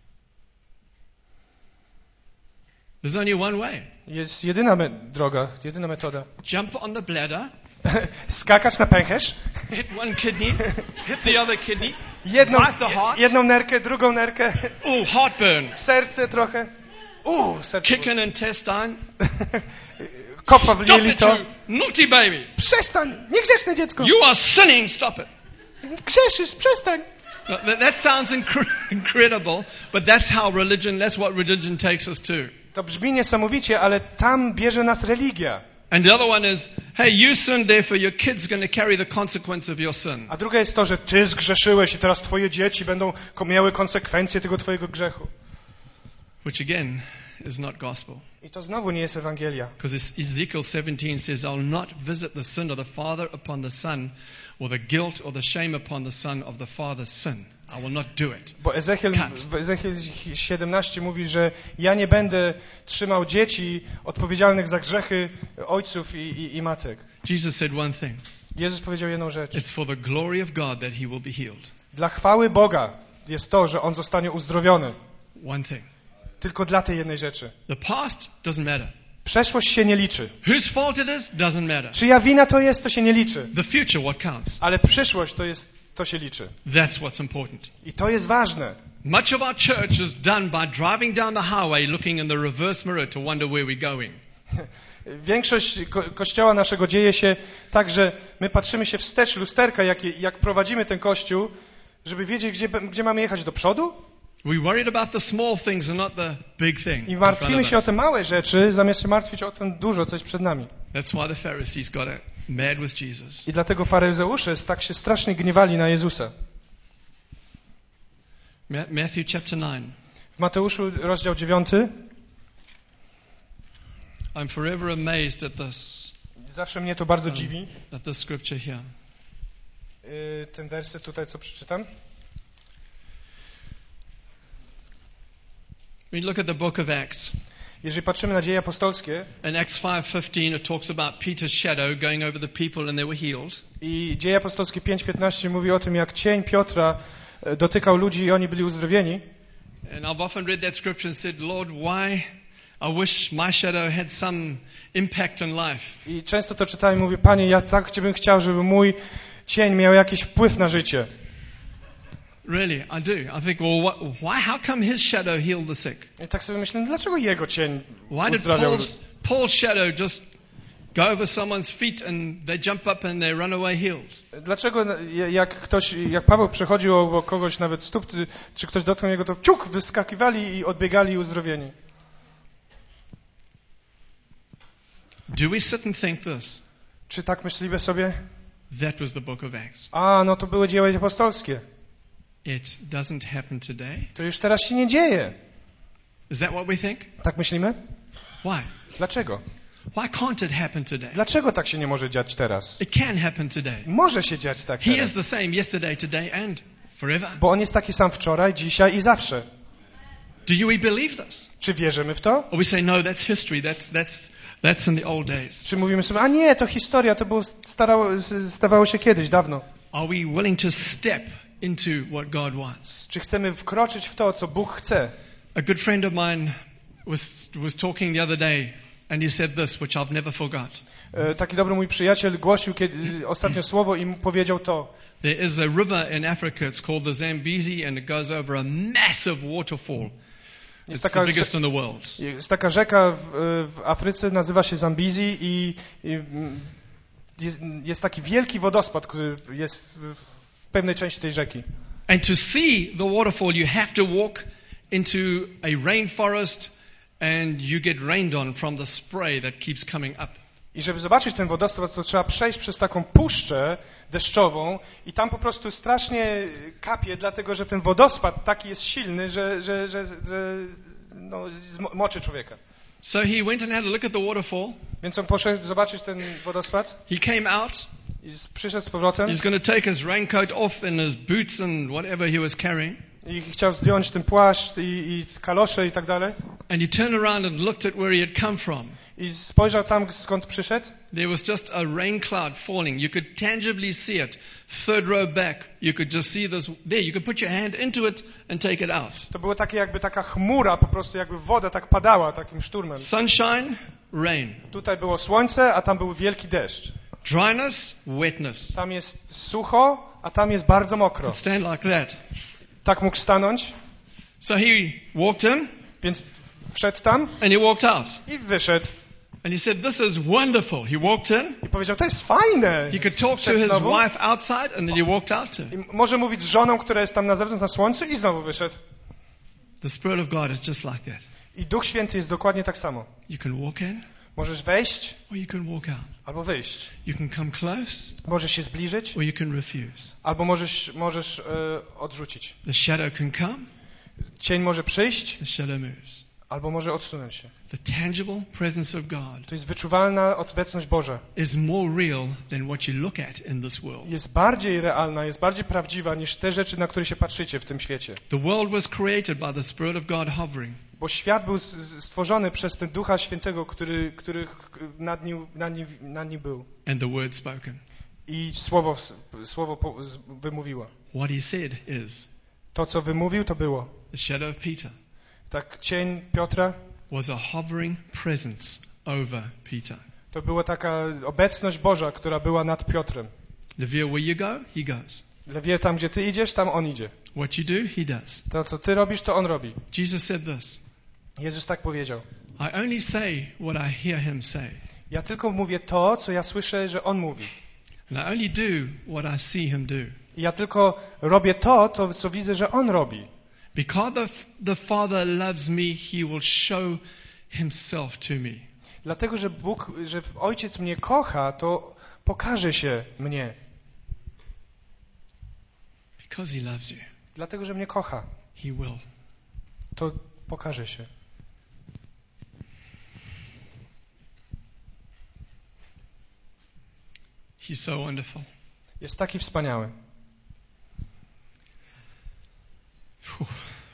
There's only one way. Jest jedyna droga, jedyna metoda. Jump on the bladder, Skakać na pęcherz, hit one kidney, hit the other kidney, jedną bite the heart. jedną nerkę, drugą nerkę, Heartburn. serce trochę. Serce. Kick an intestine. Kopa w Stop it, jelito. you naughty baby. Przestań, niegrzeczne dziecko. You are sinning, stop it. Grzeszysz, przestań. Now, that sounds incredible, but that's what religion takes us to. To brzmi niesamowicie, ale tam bierze nas religia. And the other one is, hey, you sinned, therefore your kid's going to carry the consequence of your sin. A druga jest to, że ty zgrzeszyłeś i teraz twoje dzieci będą miały konsekwencje tego twojego grzechu. Which again is not gospel. I to znowu nie jest Ewangelia. Because Ezekiel 17 says, I'll not visit the sin of the father upon the son, or the guilt or the shame upon the son of the father's sin. I will not do it. Bo w Ezechiel 17 mówi, że ja nie będę trzymał dzieci odpowiedzialnych za grzechy ojców i matek. Jesus said one thing. Jezus powiedział jedną rzecz. It's for the glory of God that he will be healed. Dla chwały Boga jest to, że on zostanie uzdrowiony. One thing. Tylko dla tej jednej rzeczy. The past doesn't matter. Przeszłość się nie liczy. Whose fault it is doesn't matter. Czyja wina to jest, to się nie liczy. The future, what counts? Ale przyszłość to się liczy. That's what's important. I to jest ważne. Much of our church is done by driving down the highway looking in the reverse mirror to wonder where we're going. Większość kościoła naszego dzieje się tak, że my patrzymy się wstecz lusterka, jak prowadzimy ten kościół, żeby wiedzieć, gdzie mamy jechać do przodu. We worried about the small things and not the big thing. I martwimy się o te małe rzeczy, zamiast się martwić o ten dużo, coś przed nami. That's why the Pharisees got mad with Jesus. I dlatego faryzeusze tak się strasznie gniewali na Jezusa. Matthew chapter 9. W Mateuszu rozdział 9. I'm forever amazed at this. Zawsze mnie to bardzo dziwi. At this scripture here. Ten werset tutaj, co przeczytam. We look at the book of Acts. Jeżeli patrzymy na dzieje apostolskie, In Acts 5:15 it talks about Peter's shadow going over the people and they were healed. i dzieje apostolskie 5:15 mówi o tym, jak cień Piotra dotykał ludzi i oni byli uzdrowieni. And I've often read that scripture and said, Lord, why I wish my shadow had some impact in life. I często to czytałem i mówię, Panie, ja tak bym chciał, żeby mój cień miał jakiś wpływ na życie. Really, I do. I think, well, how come his shadow healed the sick? I tak sobie myślę, dlaczego jego cień Why did uzdrawiał? Paul's shadow just go over someone's feet and they jump up and they run away healed? Dlaczego jak Paweł przechodził obok kogoś nawet stóp, czy ktoś dotknął jego, to ciuk, wyskakiwali i odbiegali uzdrowieni. Do we sit and think this? Czy tak myślimy sobie? That was the book of Acts. No to były dzieła apostolskie. It doesn't happen today. To już teraz się nie dzieje. Is that what we think? Tak myślimy? Why? Dlaczego? Why can't it happen today? Dlaczego tak się nie może dziać teraz? It can happen today. Może się dziać tak He is teraz. the same yesterday, today, and forever. Bo On jest taki sam wczoraj, dzisiaj i zawsze. Do you believe this? Czy wierzymy w to? Or we say, no, that's history. That's in the old days. Czy mówimy sobie, nie, to historia, to było stawało się kiedyś, dawno. Are we willing to step into what God wants? Czy chcemy wkroczyć w to, co Bóg chce? A good friend of mine was talking the other day, and he said this, which I've never forgot. Taki dobry mój przyjaciel głosił ostatnio słowo i powiedział to. There is a river in Africa, it's called the Zambezi, and it goes over a massive waterfall. It's the biggest in the world. Jest taka rzeka w Afryce, nazywa się Zambezi i jest taki wielki wodospad, który jest w pewnej części tej rzeki. And to see the waterfall, you have to walk into a rainforest and you get rained on from the spray that keeps coming up. I żeby zobaczyć ten wodospad, to trzeba przejść przez taką puszczę deszczową i tam po prostu strasznie kapie, dlatego że ten wodospad taki jest silny, że moczy człowieka. So he went and had a look at the waterfall. Więc on poszedł zobaczyć ten wodospad. He came out. I przyszedł z powrotem. He's going to take his raincoat off and his boots and whatever he was carrying. I chciał zdjąć ten płaszcz i kalosze i tak dalej. And he turned around and looked at where he had come from. I spojrzał tam, skąd przyszedł. There was just a rain cloud falling. You could tangibly see it. Third row back, you could just see this. There, you could put your hand into it and take it out. To było takie jakby taka chmura, po prostu jakby woda tak padała takim szturmem. Sunshine, rain. Tutaj było słońce, a tam był wielki deszcz. Dryness, wetness. Tam jest sucho, a tam jest bardzo mokro. Stand like that. Tak mógł stanąć. So he walked in. Więc wszedł tam. And he walked out. I wyszedł. And he said, "This is wonderful." He walked in. I powiedział, to jest fajne. He could talk to his wife outside, and then he walked out to her. I może mówić z żoną, która jest tam na zewnątrz na słońcu, i znowu wyszedł. The Spirit of God is just like that. I Duch Święty jest dokładnie tak samo. You can walk in. Możesz wejść, or you can walk out. Albo wyjść. You can come close. Możesz się zbliżyć, or you can refuse. albo możesz odrzucić. The shadow can come. Cień może przyjść, The shadow moves. albo może odsunąć się. The tangible presence of God To jest wyczuwalna obecność Boża. is more real than what you look at in this world. Jest bardziej realna, jest bardziej prawdziwa niż te rzeczy, na które się patrzycie w tym świecie. The world was created by the Spirit of God hovering. Bo świat był stworzony przez ten Ducha Świętego, który nad nim był. And the word spoken. I słowo wymówiło. What he said is, To, co wymówił, to było. the shadow of Peter Tak, cień Piotra, was a hovering presence over Peter. to była taka obecność Boża, która była nad Piotrem. Levere, where you go, he goes. Lewie, tam gdzie ty idziesz, tam on idzie. What you do, he does. To, co ty robisz, to on robi. Jesus said this, Jezus tak powiedział. I only say what I hear him say. Ja tylko mówię to, co ja słyszę, że on mówi. And I only do what I see him do. I ja tylko robię to, co widzę, że on robi. Because the Father loves me, he will show himself to me. Dlatego, że Ojciec mnie kocha, to pokaże się mnie. Because he loves you, Dlatego, że mnie kocha, he will. to pokaże się. He's so wonderful. Jest taki wspaniały. Whew.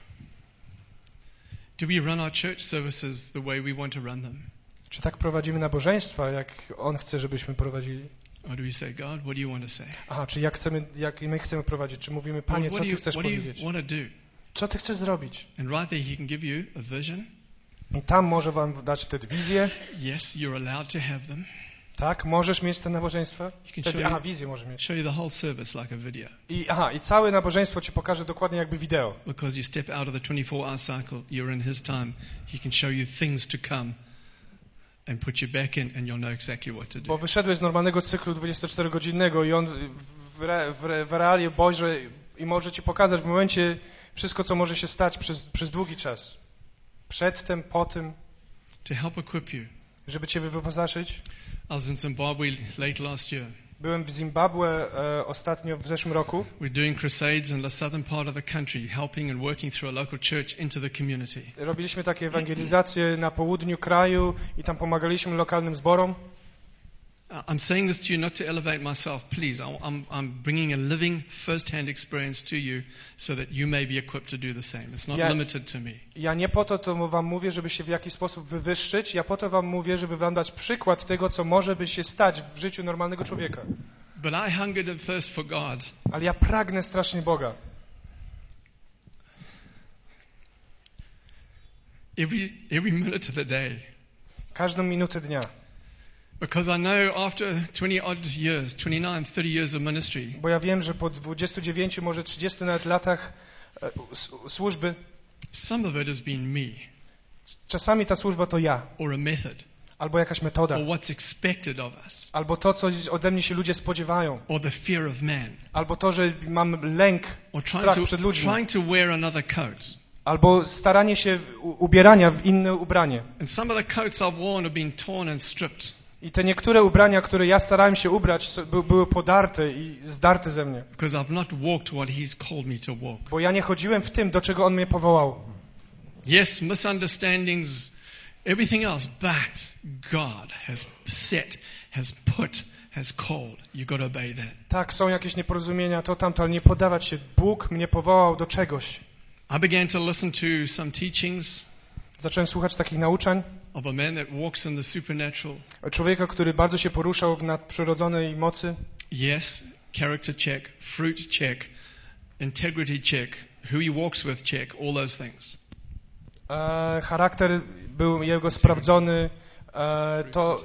Do we run our church services the way we want to run them? Czy tak prowadzimy nabożeństwa, jak On chce, żebyśmy prowadzili? Or do we say, God, what do you want to say? Aha, czy jak my chcemy prowadzić? Czy mówimy, Panie, co Ty chcesz what do you powiedzieć? want to do? Co Ty chcesz zrobić? And right there he can give you a vision. I tam może Wam dać wtedy wizję. Yes, you're allowed to have them. Tak, możesz mieć te nabożeństwa. He can show you, Wizję może mieć. show you the whole service like a video. I całe nabożeństwo Ci pokaże dokładnie jakby wideo. Because you step out of the 24-hour cycle, you're in his time. He can show you things to come and put you back in and you'll know exactly what to do. Bo wyszedłeś z normalnego cyklu 24-godzinnego i on w realie Boże i może Ci pokazać w momencie wszystko, co może się stać przez długi czas. Przedtem, po tym. To help equip you. żeby Cię wyposażyć. I was in Zimbabwe late last year. Byłem w Zimbabwe ostatnio w zeszłym roku. We're doing crusades in the southern part of the country, helping and working through a local church into the community. Robiliśmy takie ewangelizacje na południu kraju i tam pomagaliśmy lokalnym zborom. I'm saying this to you not to elevate myself, please. I'm bringing a living, first-hand experience to you so that you may be equipped to do the same. It's not limited to me. Ja nie po to wam mówię, żeby się w jakiś sposób wywyższyć. Ja po to wam mówię, żeby wam dać przykład tego, co może by się stać w życiu normalnego człowieka. But I hungered and thirst for God. Ale ja pragnę strasznie Boga. Every minute of the day. Każdą minutę dnia. Because I know after 20 odd years, 29, 30 years of ministry, Bo ja wiem, że po 29, może 30 nawet latach służby, some of it has been me, czasami ta służba to ja, or a method, albo jakaś metoda, or what's expected of us, albo to, co ode mnie się ludzie spodziewają, or the fear of man, albo to, że mam lęk, or strach przed ludźmi, trying to wear another coat. albo staranie się ubierania w inne ubranie. And some of the coats I've worn have been torn and stripped. I te niektóre ubrania, które ja starałem się ubrać, były podarte i zdarte ze mnie. Because I've not walked what He's called me to walk. Bo ja nie chodziłem w tym, do czego On mnie powołał. Yes, misunderstandings, everything else, but God has set, has put, has called. You've got to obey that. Tak, są jakieś nieporozumienia, to tamto, ale nie poddawać się. Bóg mnie powołał do czegoś. I began to listen to some teachings Zacząłem słuchać takich nauczań of a man that walks in the supernatural. człowieka, który bardzo się poruszał w nadprzyrodzonej mocy. Yes, character check, fruit check, integrity check, who he walks with check, all those things. Charakter był jego sprawdzony, to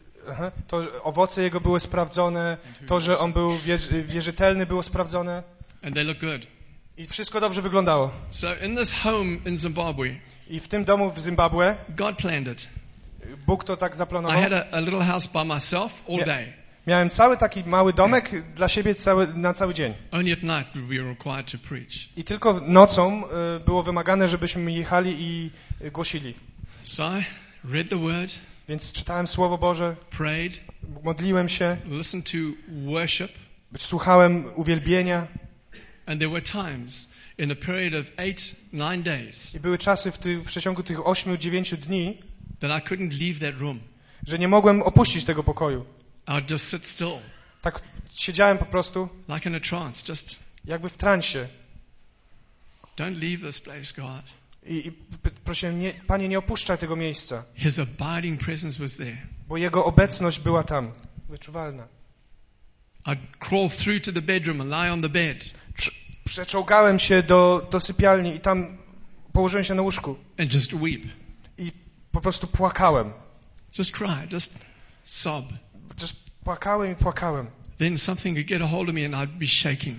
owoce jego były sprawdzone, to, że on był wierzytelny, było sprawdzone. And they look good. I wszystko dobrze wyglądało. So in this home in Zimbabwe, I w tym domu w Zimbabwe God planned it. Bóg to tak I zaplanował. had a little house by myself all day. Miałem cały taki mały domek dla siebie na cały dzień. Only at night we were required to preach. I tylko nocą było wymagane, żebyśmy jechali i głosili. So I read the word, Więc czytałem Słowo Boże, prayed, modliłem się, listened to worship, słuchałem uwielbienia. and there were times in a period of 8-9 days I były czasy w przeciągu tych 8-9 dni, that I couldn't leave that room. że nie mogłem opuścić tego pokoju. I would just sit still, Tak siedziałem po prostu, like in a trance, just jakby w transie. don't leave this place, God. I prosiłem, Panie, nie opuszczaj tego miejsca, His abiding presence was there. bo Jego obecność była tam, wyczuwalna. I'd crawl through to the bedroom and lie on the bed Przeczołgałem się do sypialni i tam położyłem się na łóżku and just weep, i po prostu płakałem. just cry, just sob. Płakałem i płakałem. Then something would get a hold of me and I'd be shaking.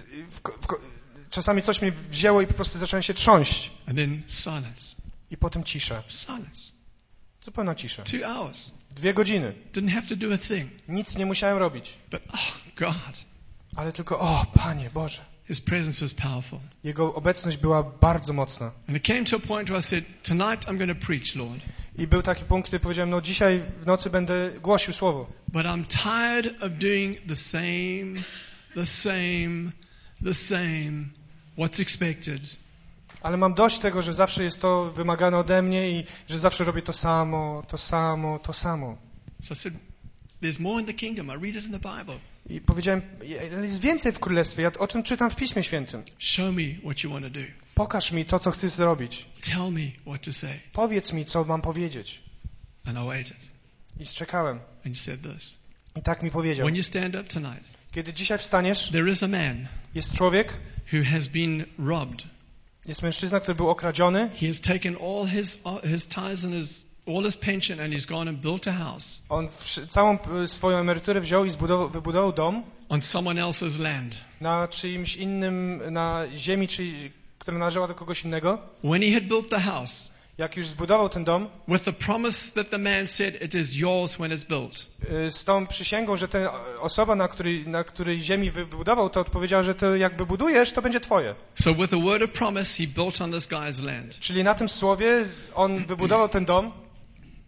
Czasami coś mnie wzięło i po prostu zacząłem się trząść. And then silence. I potem cisza. Silence. Zupełna cisza. 2 hours. 2 godziny. Didn't have to do a thing. Nic nie musiałem robić. But, oh, God. Ale tylko, o Panie Boże. His presence was powerful. Jego obecność była bardzo mocna. And it came to a point where I said, tonight I'm going to preach, Lord. I był taki punkt, kiedy powiedziałem, no dzisiaj w nocy będę głosił Słowo. But I'm tired of doing the same, what's expected. Ale mam dość tego, że zawsze jest to wymagane ode mnie i że zawsze robię to samo. So I said, there's more in the kingdom. I read it in the Bible. I powiedziałem, jest więcej w Królestwie, ja o czym czytam w Piśmie Świętym. Show me what you want to do. Pokaż mi to, co chcesz zrobić. Tell me what to say. Powiedz mi, co mam powiedzieć. And I waited. I czekałem. And you said this. I tak mi powiedział. When you stand up tonight, Kiedy dzisiaj wstaniesz, there is a man jest człowiek, who has been robbed. jest mężczyzna, który był okradziony. He has taken all his tithes and all his pension and he's gone and built a house On całą swoją emeryturę wziął i wybudował dom on someone else's land. na czyimś innym, na ziemi, która należała do kogoś innego. When he had built the house, Jak już zbudował ten dom, with the promise that the man said it is yours when it's built. Z tą przysięgą, że ta osoba, na której ziemi wybudował, to odpowiedziała, że to jak wybudujesz, to będzie twoje. So with a word of promise, he built on this guy's land. Czyli na tym słowie on wybudował ten dom.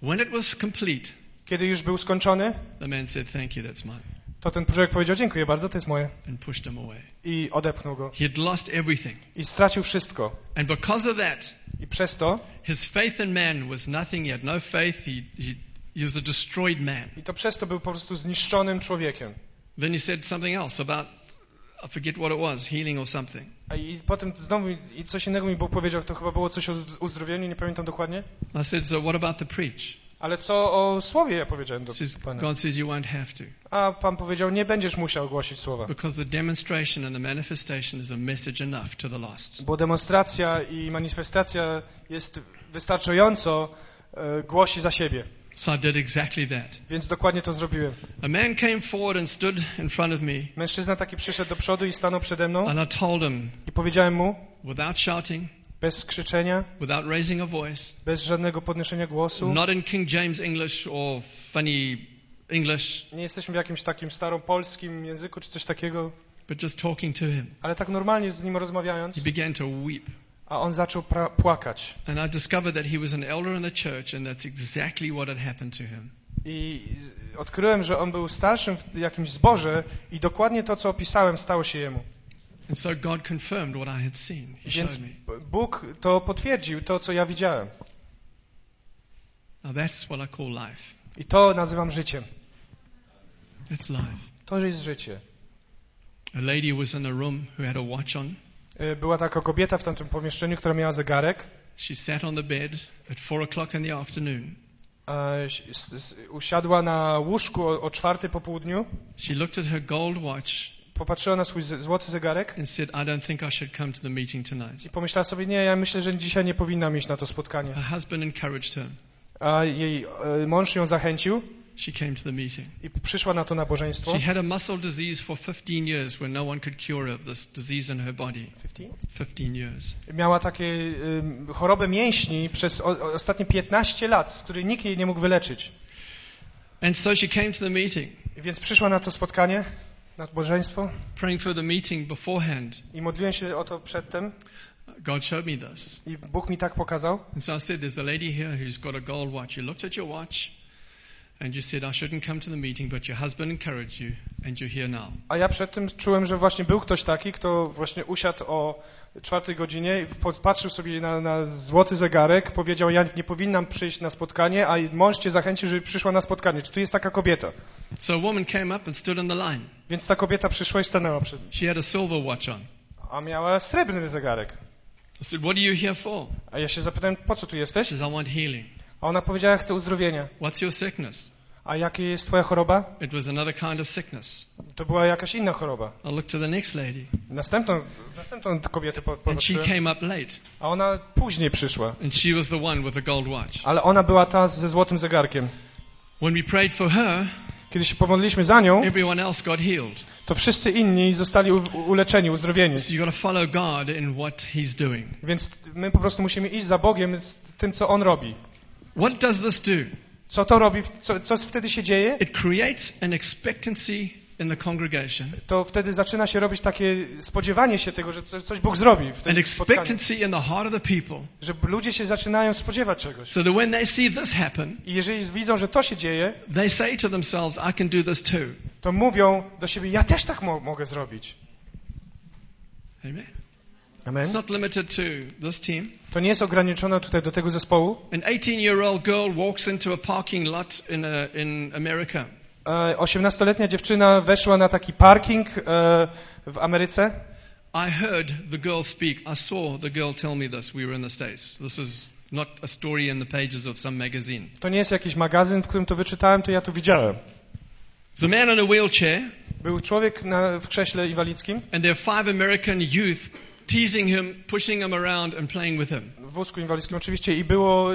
When it was complete, Kiedy już był skończony, the man said, "Thank you, that's mine," to ten człowiek powiedział, dziękuję bardzo, to jest moje. and pushed him away. I odepchnął go. He had lost everything. I stracił wszystko. And because of that, I przez to, his faith in man was nothing. He had no faith. He was a destroyed man. przez to był po prostu zniszczonym człowiekiem. Then he said something else about, I forget what it was, healing or something. I potem znowu i coś innego mi Bóg powiedział, to chyba było coś o uzdrowieniu, nie pamiętam dokładnie. I said, "So what about the preach?" Ale co o słowie ja powiedziałem do Pana. God says you won't have to. A Pan powiedział, nie będziesz musiał głosić słowa. Because the demonstration and the manifestation is a message enough to the lost. Bo demonstracja i manifestacja jest wystarczająco głosi za siebie. So I did exactly that. Więc dokładnie to zrobiłem. A man came forward and stood in front of me, Mężczyzna taki przyszedł do przodu i stanął przede mną and I told him, i powiedziałem mu, without shouting, bez krzyczenia, without raising a voice, bez żadnego podnoszenia głosu. not in King James English or funny English, Nie jesteśmy w jakimś takim staropolskim języku czy coś takiego, but just talking to him. ale tak normalnie z nim rozmawiając, He began to weep. a on zaczął płakać. And I discovered that he was an elder in the church, and that's exactly what had happened to him. I odkryłem, że on był starszym w jakimś zborze i dokładnie to, co opisałem, stało się jemu. And so God confirmed what I had seen. He Więc showed me. Bóg to potwierdził, to, co ja widziałem. Now that's what I call life. I to nazywam życiem. That's life. To jest życie. A lady was in a room who had a watch on. Była taka kobieta w tamtym pomieszczeniu, która miała zegarek. She sat on the bed at 4:00 in the afternoon. Usiadła na łóżku o 4 po południu. She looked at her gold watch Popatrzyła na swój złoty zegarek and said, "I don't think I should come to the meeting i tonight." pomyślała sobie, nie, ja myślę, że dzisiaj nie powinnam iść na to spotkanie. Her husband encouraged her. A jej mąż ją zachęcił She came to the meeting. i przyszła na to nabożeństwo. She had a muscle disease for 15 years where no one could cure her of this disease in her body. 15 years. Miała takie chorobę mięśni przez ostatnie 15 lat, z której nikt jej nie mógł wyleczyć. And so she came to the meeting, Więc przyszła na to spotkanie, na nabożeństwo praying for the meeting beforehand. i modliłem się o to przedtem God showed me this. i Bóg mi tak pokazał. And so I said, "There's a lady here who's got a gold watch. You looked at your watch and you said, I shouldn't come to the meeting, but your husband encouraged you and you're here now." A ja przedtem czułem, że właśnie był ktoś taki, kto właśnie usiadł o 4 godzinie i patrzył sobie na złoty zegarek, powiedział, ja nie powinnam przyjść na spotkanie, a mąż cię zachęcił, żeby przyszła na spotkanie. Czy tu jest taka kobieta? So a woman came up and stood in the line. Więc ta kobieta przyszła i stanęła przed nim. She had a silver watch on. A miała srebrny zegarek. I said, "What are you here for?" A ja się zapytałem, po co tu She jesteś? says, "I want healing." A ona powiedziała, chcę uzdrowienia. "What's your sickness?" A jaka jest twoja choroba? It was another kind of sickness. To była jakaś inna choroba. I looked to the next lady, Następną kobietę and she popatrzyłem, came up late, a ona później przyszła. and she was the one with the gold watch. Ale ona była ta ze złotym zegarkiem. When we prayed for her, Kiedy się pomodliliśmy za nią, everyone else got healed. to wszyscy inni zostali uleczeni, uzdrowieni. So you got to follow God in what He's doing. Więc my po prostu musimy iść za Bogiem z tym, co On robi. What does this do? Co to robi? Co wtedy się dzieje? It creates an expectancy in the congregation, To wtedy zaczyna się robić takie spodziewanie się tego, że coś Bóg zrobi w an tym spotkaniu. expectancy in the heart of the people, Że ludzie się zaczynają spodziewać czegoś. so that when they see this happen, I jeżeli widzą, że to się dzieje, they say to themselves, "I can do this too." to mówią do siebie, ja też tak mogę zrobić. Amen. Amen. It's not limited to this team. To nie jest ograniczone tutaj do tego zespołu. An 18-year-old girl walks into a parking lot in America. 18-letnia dziewczyna weszła na taki parking w Ameryce. I heard the girl speak. I saw the girl tell me this. We were in the States. This is not a story in the pages of some magazine. To nie jest jakiś magazyn, w którym to wyczytałem, to ja to widziałem. There's a man in a wheelchair, Był człowiek w krześle inwalidzkim, and there are 5 American youth teasing him, pushing him around and playing with him. w wózku inwalidzkim oczywiście, i było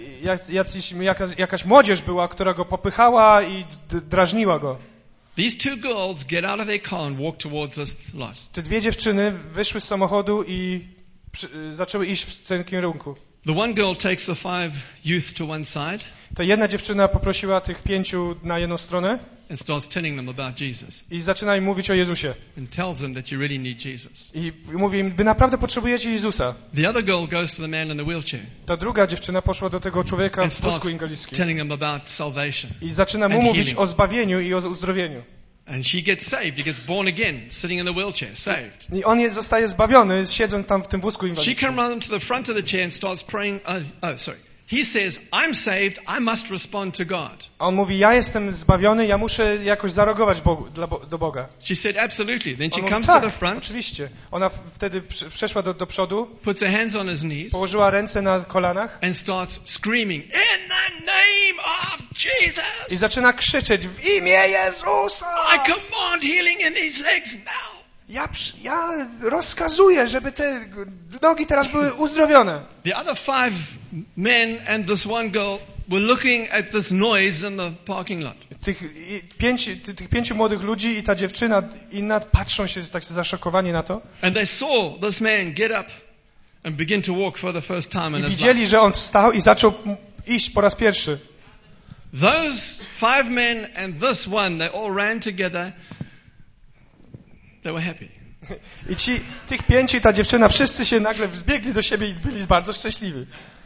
jakaś młodzież była, która go popychała i drażniła go. These 2 girls get out of their car and walk towards this lot. Te dwie dziewczyny wyszły z samochodu i zaczęły iść w tym kierunku. The one girl takes the 5 youth to one side To jedna dziewczyna poprosiła tych 5 na jedną stronę and starts telling them about Jesus i zaczyna im mówić o Jezusie. and tells them that you really need Jesus. I mówi im, wy naprawdę potrzebujecie Jezusa. The other girl goes to the man in the wheelchair Ta druga dziewczyna poszła do tego człowieka and w starts wózku inwalidzkim telling them about salvation. i zaczyna mu and mówić healing. o zbawieniu i o uzdrowieniu. And she gets saved. He gets born again, sitting in the wheelchair, saved. I on zostaje zbawiony, siedząc tam w tym wózku She inwalidzkim. can run to the front of the chair and starts praying. He says, I'm saved, I must respond to God. A on mówi, ja jestem zbawiony, ja muszę jakoś zareagować do Boga. She said, absolutely. Then she On mówi, comes tak, to the front, oczywiście. Ona wtedy przeszła do przodu, puts her hands on his knees, położyła ręce na kolanach and starts screaming, in the name of Jesus, i zaczyna krzyczeć w imię Jezusa! I command healing in these legs now. Ja rozkazuję, żeby te nogi teraz były uzdrowione. The other 5 men and this one girl were looking at this noise in the parking lot. Tych 5 młodych ludzi i ta dziewczyna inna patrzą się tak zaszokowani na to And they saw this man get up and begin to walk for the first time i in his widzieli, life. że on wstał i zaczął iść po raz pierwszy. Those 5 men and this one, they all ran together. They were happy. I tych 5 i ta dziewczyna, wszyscy się nagle zbiegli do siebie i byli bardzo szczęśliwi.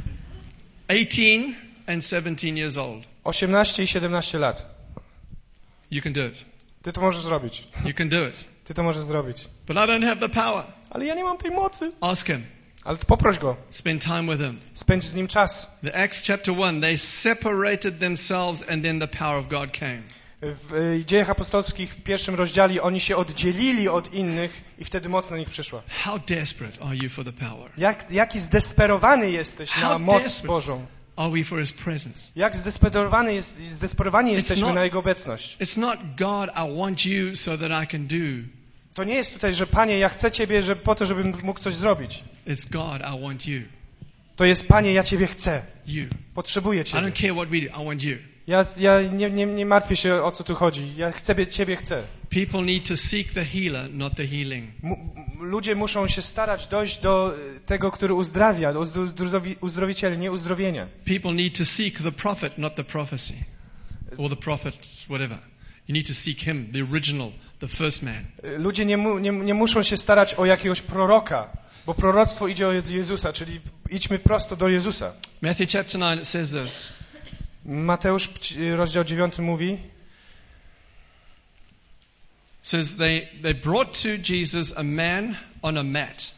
18 and 17 years old. 18 i 17 lat. You can do it. Ty to możesz zrobić. You can do it. Ty to możesz zrobić. But I don't have the power. Ale ja nie mam tej mocy. Ask him. Ale poproś go. Spend time with him. Spędź z nim czas. The Acts chapter 1, they separated themselves and then the power of God came. W Dziejach Apostolskich w 1 rozdziale oni się oddzielili od innych i wtedy moc na nich przyszła. How desperate are you for the power? Jaki zdesperowany jesteś na How moc desperate. Bożą. Are we for his presence? Jak zdesperowani jesteśmy not- na Jego obecność. It's not God, I want you so that I can do. To nie jest tutaj, że Panie, ja chcę Ciebie po to, żebym mógł coś zrobić. It's God, I want you. To jest, Panie, ja Ciebie chcę. You. Potrzebuję I Ciebie. don't care what we do, I want you. Ja nie martwię się, o co tu chodzi. Ja Ciebie chcę. People need to seek the healer, not the healing. Ludzie muszą się starać dojść do tego, który uzdrawia, do uzdrowiciela, nie uzdrowienia. People need to seek the prophet, not the prophecy. Or the prophet, whatever. You need to seek him, the original, the first man. Ludzie nie muszą się starać o jakiegoś proroka, bo proroctwo idzie od Jezusa, czyli idźmy prosto do Jezusa. Matthew chapter 9, it says this. Mateusz, rozdział 9 mówi, It says they brought to Jesus a man on a mat.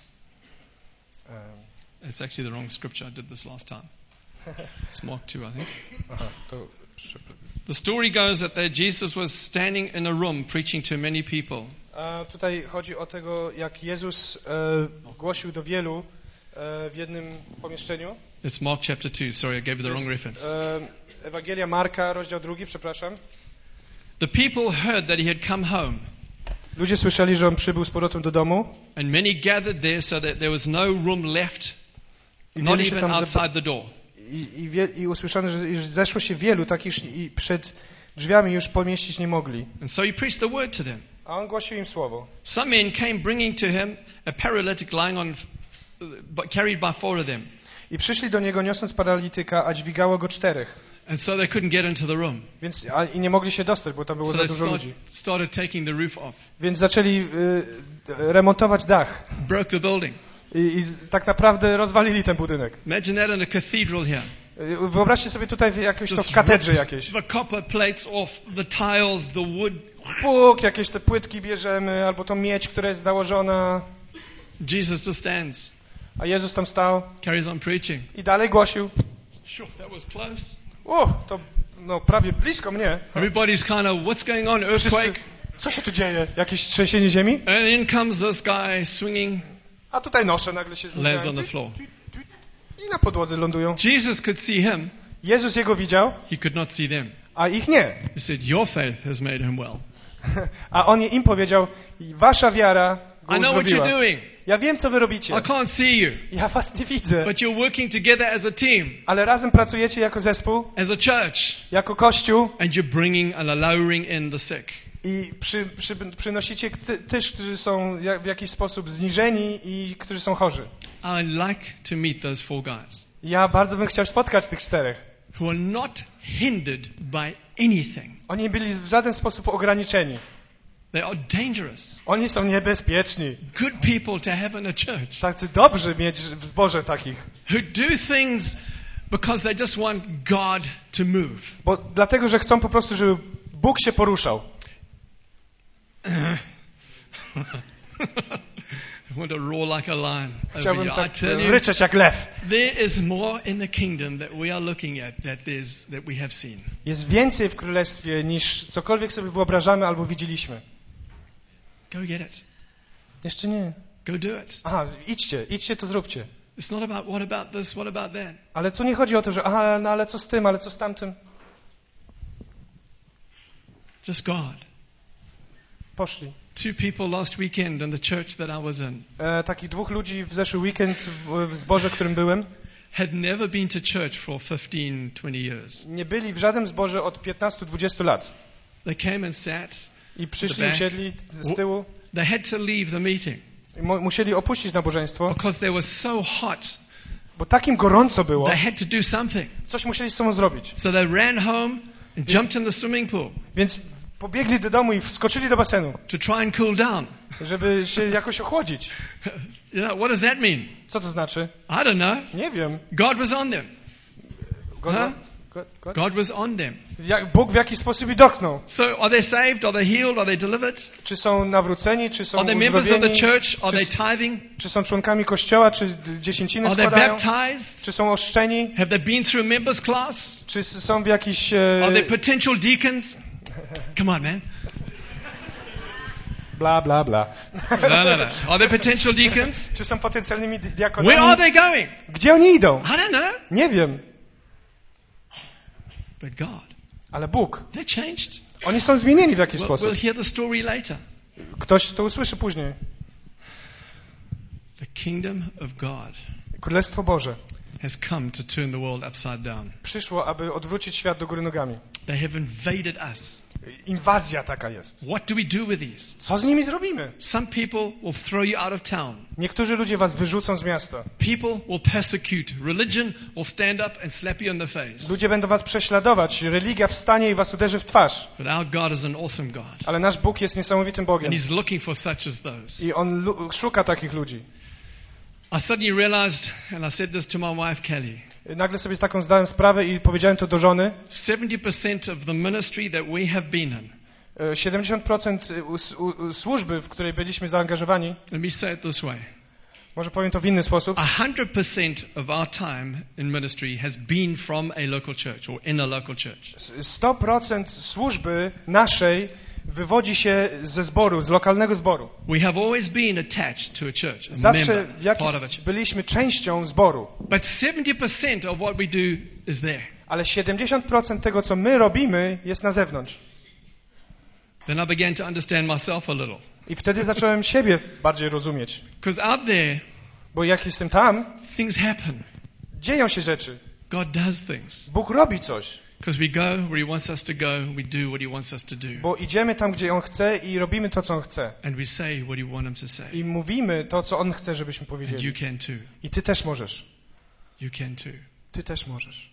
It's actually the wrong scripture. I did this last time. It's Mark 2, I think. aha, to The story goes that Jesus was standing in a room preaching to many people. A tutaj chodzi o tego, jak Jezus głosił do wielu w jednym pomieszczeniu. It's Mark chapter 2. Sorry, I gave you the wrong reference. Ewangelia Marka, rozdział 2, przepraszam. The people heard that he had come home, Ludzie słyszeli, że on przybył z powrotem do domu and many gathered there so that there was no room left, i, not wielu się even tam outside the door. i usłyszano, że już zeszło się wielu, tak iż i przed drzwiami już pomieścić nie mogli. And so he preached the word to them. A on głosił im słowo. Some men came bringing to him a paralytic lying on, carried by 4 of them. I przyszli do niego niosąc paralityka, a dźwigało go 4. And so they couldn't get into the room. Więc i nie mogli się dostać, bo tam było So za they dużo ludzi. started taking the roof off, Więc zaczęli remontować dach. broke the building. I tak naprawdę rozwalili ten budynek. Imagine that in a cathedral here. Wyobraźcie sobie tutaj w Just katedrze jakiejś. The copper plates off, the tiles, the wood. Puk, jakieś te płytki bierzemy, albo tą miedź, która jest założona. Jesus just stands, A Jezus tam stał carries on preaching. i dalej głosił. Sure, that was close. To prawie blisko mnie. Everybody's kind of, what's going on? Wszyscy, Earthquake. co się tu dzieje? Jakieś trzęsienie ziemi? And in comes this guy swinging, A tutaj nosze nagle się lands on zniszczają the floor. i na podłodze lądują. Jesus could see him. Jezus jego widział, He could not see them. a ich nie. He said, your faith has made him well. A on im powiedział, wasza wiara go I know what you're uzdrowiła. doing. Ja wiem, co wy robicie. I can't see you. Ja was nie widzę. But you're working together as a team, Ale razem pracujecie jako zespół, as a church, jako kościół and you're bringing and lowering in the sick. I przynosicie też, którzy są w jakiś sposób zniżeni i którzy są chorzy. I'd like to meet those 4 guys Ja bardzo bym chciał spotkać tych 4. who are not hindered by anything. Oni nie byli w żaden sposób ograniczeni. They are dangerous. Oni są niebezpieczni. Good people to have in a church. Tacy dobrzy mieć w zborze takich. Who do things because they just want God to move. Bo dlatego, że chcą po prostu, żeby Bóg się poruszał. I want to roar like a lion. Chciałbym I tak tell you, ryczeć jak lew. there is more in the kingdom that we are looking at that we have seen. Jest więcej w Królestwie niż cokolwiek sobie wyobrażamy albo widzieliśmy. Go get it. Jeszcze nie. Go do it. Aha, idźcie to zróbcie. It's not about what about this, what about that. Ale tu nie chodzi o to, że aha, no ale co z tym, ale co z tamtym. Just God. Poszli. 2 people last weekend in the church that I was in Takich 2 ludzi w zeszły weekend w zborze, w którym byłem, had never been to church for 15-20 years. nie byli w żadnym zborze od 15-20 lat. They came and sat. I przyszli, The back. usiedli z tyłu They had to leave the meeting i musieli opuścić nabożeństwo, because they were so hot. bo takim gorąco było, They had to do something. coś musieli z sobą zrobić. So they ran home and jumped in the swimming pool Więc pobiegli do domu i wskoczyli do basenu, to try and cool down. żeby się jakoś ochłodzić. You know, what does that mean? Co to znaczy? I don't know. Nie wiem. God was on them. God was on them. Bóg w jakiś sposób ich dotknął. So are they saved? Are they healed? Are they delivered? Czy są nawróceni, czy są Are they members of the uzdrowieni, church? Are they tithing? czy są członkami Kościoła, czy dziesięciny Are they składają, baptized? czy są ochrzczeni, Have they been through a members class? czy są w jakiś... Are they potential deacons? Come on, man. bla, bla, bla. No. Are they potential deacons? Czy są potencjalnymi Where are diakonami? they going? Gdzie oni idą? I don't know. Nie wiem. But God, Ale Bóg. they changed. Oni są zmienieni w jakiś We'll sposób. hear the story later. Ktoś to usłyszy później. The kingdom of God Królestwo Boże has come to turn the world upside down. przyszło, aby odwrócić świat do góry nogami. They have invaded us. Inwazja taka jest. What do we do with these? Co z nimi zrobimy? Some people will throw you out of town. Niektórzy ludzie was wyrzucą z miasta. People will persecute. Religion will stand up and slap you in the face. Ludzie będą was prześladować. Religia wstanie i was uderzy w twarz. But our God is an awesome God. Ale nasz Bóg jest niesamowitym Bogiem. And He's looking for such as those. I On szuka takich ludzi. I suddenly realized, and I said this to my wife, Kelly, Nagle sobie taką zdałem sprawę i powiedziałem to do żony. 70% of the ministry that we have been in, 70% służby, w której byliśmy zaangażowani, let me say it this way, może powiem to w inny sposób, 100% of our time in ministry has been from a local church or in a local church. 100% służby naszej wywodzi się ze zboru, z lokalnego zboru. We have always been attached to a church, a Zawsze member, w jakiś part of a church. byliśmy częścią zboru. But 70% of what we do is there. Ale 70% tego, co my robimy, jest na zewnątrz. Then I began to understand myself a little. I wtedy zacząłem siebie bardziej rozumieć. Because out there, Bo jak jestem tam, things happen. dzieją się rzeczy. God does things. Bóg robi coś. Because we go where He wants us to go, we do what He wants us to do. Bo idziemy tam, gdzie On chce i robimy to, co On chce. And we say what He wants Him to say. I mówimy to, co On chce, żebyśmy And powiedzieli. you can too. I ty też możesz. You can too. Ty też możesz.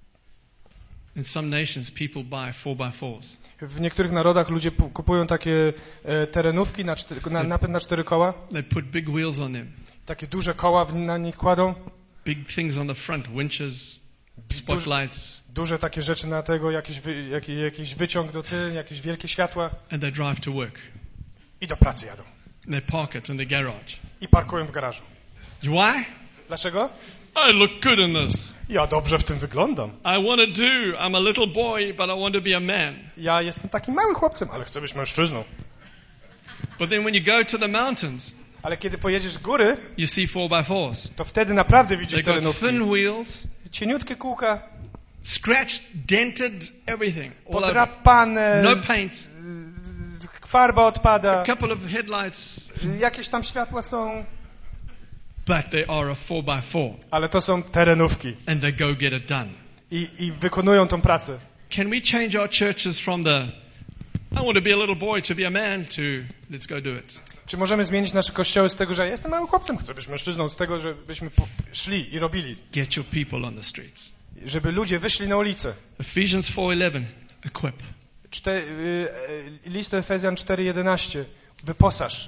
In some nations, people buy 4x4s. W niektórych narodach ludzie kupują takie terenówki na napęd na 4 koła. They put big wheels on them, Takie duże koła na nich kładą. big things on the front, winches, spotlights, Duże takie rzeczy na tego, jakiś wyciąg do tyłu, jakieś wielkie światła. and they drive to work. I do pracy jadą. And they park it in the garage. I parkują w garażu. Why? Dlaczego? I look good in this. Ja dobrze w tym wyglądam. I want to do. I'm a little boy, but I want to be a man. Ja jestem takim małym chłopcem, ale chcę być mężczyzną. But then when you go to the mountains, Ale kiedy pojedziesz w góry, you see 4x4s. to wtedy naprawdę widzisz They've got terenówki. thin wheels, Cieniutkie kółka, scratched, dented, everything. All over. podrapane, No paint. farba odpada, A couple of headlights, jakieś tam światła są, but they are a 4x4, ale to są terenówki and they go get it done. i wykonują tą pracę. Can we change our churches from the I want to be a little boy, to be a man, to let's go do it. Czy możemy zmienić nasze kościoły z tego, że ja jestem małym chłopcem, chcę być mężczyzną, z tego, żebyśmy szli i robili, Get your people on the streets. żeby ludzie wyszli na ulicę. Ephesians 4:11. Equip. List do Efezjan 4:11. Wyposaż.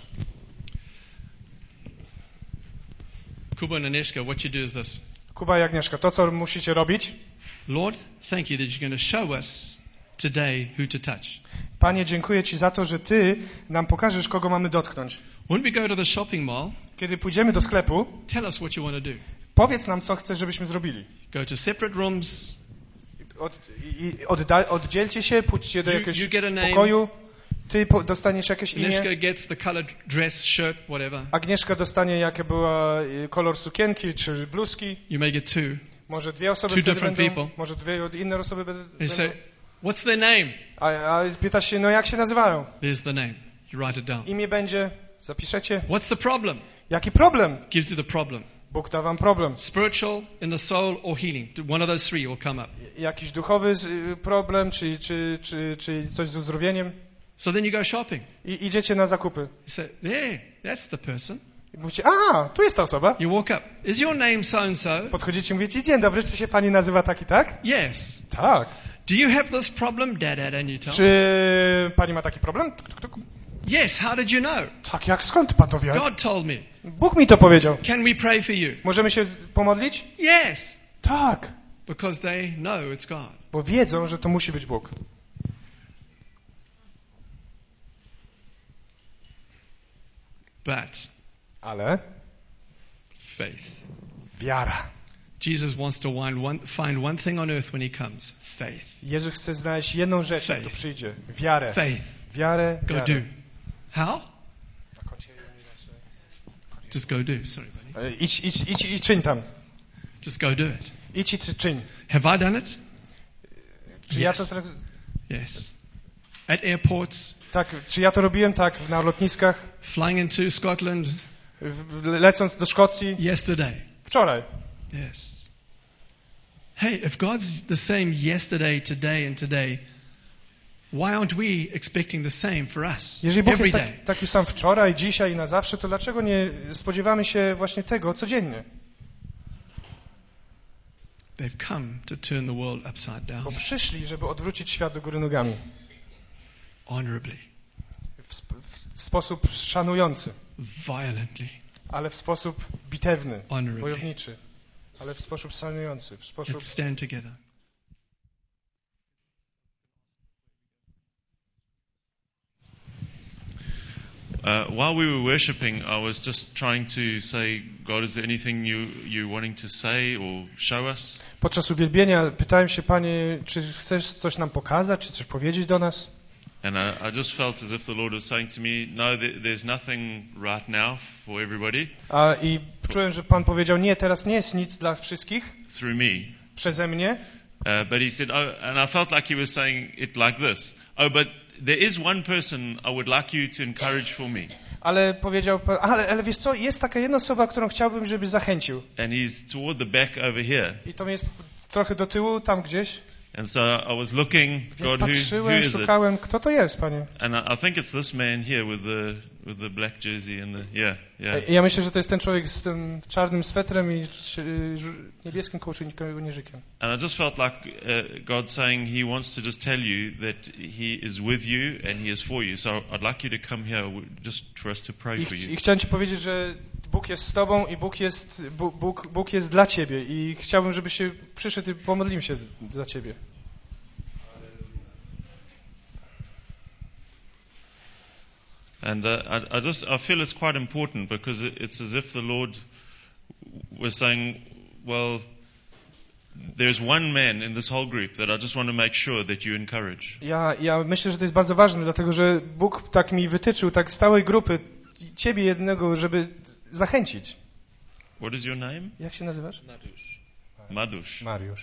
Kuba and Aneshka, what you do is this. Kuba i Agnieszka, to co musicie robić? Lord, thank you that you're going to show us today who to touch. Panie, dziękuję Ci za to, że Ty nam pokażesz, kogo mamy dotknąć. When we go to the shopping mall, Kiedy pójdziemy do sklepu, tell us what you want to do. powiedz nam, co chcesz, żebyśmy zrobili. Go to separate rooms. Oddzielcie się, pójdźcie do You jakiegoś get a name. pokoju. Ty dostaniesz jakieś imię. Aneshka gets the colored dress, shirt, whatever. Agnieszka dostanie, jaki był kolor sukienki czy bluzki. You may get two. Może dwie osoby Two wtedy different będą. people. Może dwie inne osoby And you będą. say, what's their name? A pytasz się, no jak się nazywają? There's the name. You write it down. Imię będzie, zapiszecie. What's the problem? Jaki problem? Gives you the problem. Bóg da wam problem. Spiritual, in the soul, or healing. One of those three will come up. Jakiś duchowy problem, czy coś z uzdrowieniem. So then you go shopping. I idziecie na zakupy. You say, there, that's the person. I mówicie, tu jest ta osoba. You walk up. Is your name so and so? Podchodzicie i mówicie, dzień dobry, czy się pani nazywa tak i tak? Yes. Tak. Do you have this problem, Dad? And you tell. Czy pani ma taki problem? Yes. How did you know? Tak, jak skąd pan to wie? God told me. Bóg mi to powiedział. Can we pray for you? Możemy się pomodlić? Yes. Tak. Because they know it's God. Bo wiedzą, że to musi być Bóg. But Ale faith. wiara. Jesus wants to find one thing on earth when he comes. Faith. Jezus chce znaleźć jedną rzecz, jak tu przyjdzie. Wiarę. Faith. Wiarę, Go wiarę. do. How? Just go do. Sorry, buddy. Idź i czyń tam. Just go do it. Idź i czyń. Have I done it? Czy ja Yes. to Yes. At airports, tak, czy ja to robiłem? Tak, na lotniskach, flying into Scotland lecąc do Szkocji yesterday. wczoraj. Yes. Hey, if God's the same yesterday, today, and today, why aren't we expecting the same for us Jeżeli Bóg every jest day? taki sam wczoraj, dzisiaj i na zawsze, to dlaczego nie spodziewamy się właśnie tego codziennie? They've come to turn the world upside Bo down przyszli, żeby odwrócić świat do góry nogami. honorably, W sposób szanujący, violently. ale w sposób bitewny, Honorably. wojowniczy, ale w sposób szanujący, w sposób... Let's stand together. While we were worshipping, I was just trying to say, God, is there anything you're wanting to say or show us? Podczas uwielbienia pytałem się, Panie, czy chcesz coś nam pokazać, czy coś powiedzieć do nas? And I just felt as if the Lord was saying to me, no, there's nothing right now for everybody I czułem, że Pan powiedział, nie, teraz nie jest nic dla wszystkich, through me. przeze mnie, But he said, and I felt like he was saying it like this. Oh, but there is one person I would like you to encourage for me. ale powiedział, ale wiesz co, jest taka jedna osoba, którą chciałbym, żebyś zachęcił. And he's toward the back over here. I to jest trochę do tyłu, tam gdzieś. And so I was looking, Więc God, who patrzyłem, is it? szukałem, kto to jest, Panie. And I think it's this man here with the black jersey and the yeah. I ja myślę, że to jest ten człowiek z tym czarnym swetrem i niebieskim kołnierzykiem. And I just felt like God saying He wants to just tell you that He is with you and He is for you. So I'd like you to come here just for us to pray for I you. chciałem Ci powiedzieć, że Bóg jest z Tobą i Bóg jest dla Ciebie. I chciałbym, żebyś się przyszedł i pomodlimy się za Ciebie. And I feel it's quite important because it's as if the Lord was saying, well, there's one man in this whole group that I just want to make sure that you encourage. Ja myślę, że to jest bardzo ważne, dlatego że Bóg tak mi wytyczył, tak z całej grupy, Ciebie jednego, żeby zachęcić. What is your name? Jak się nazywasz? Madush.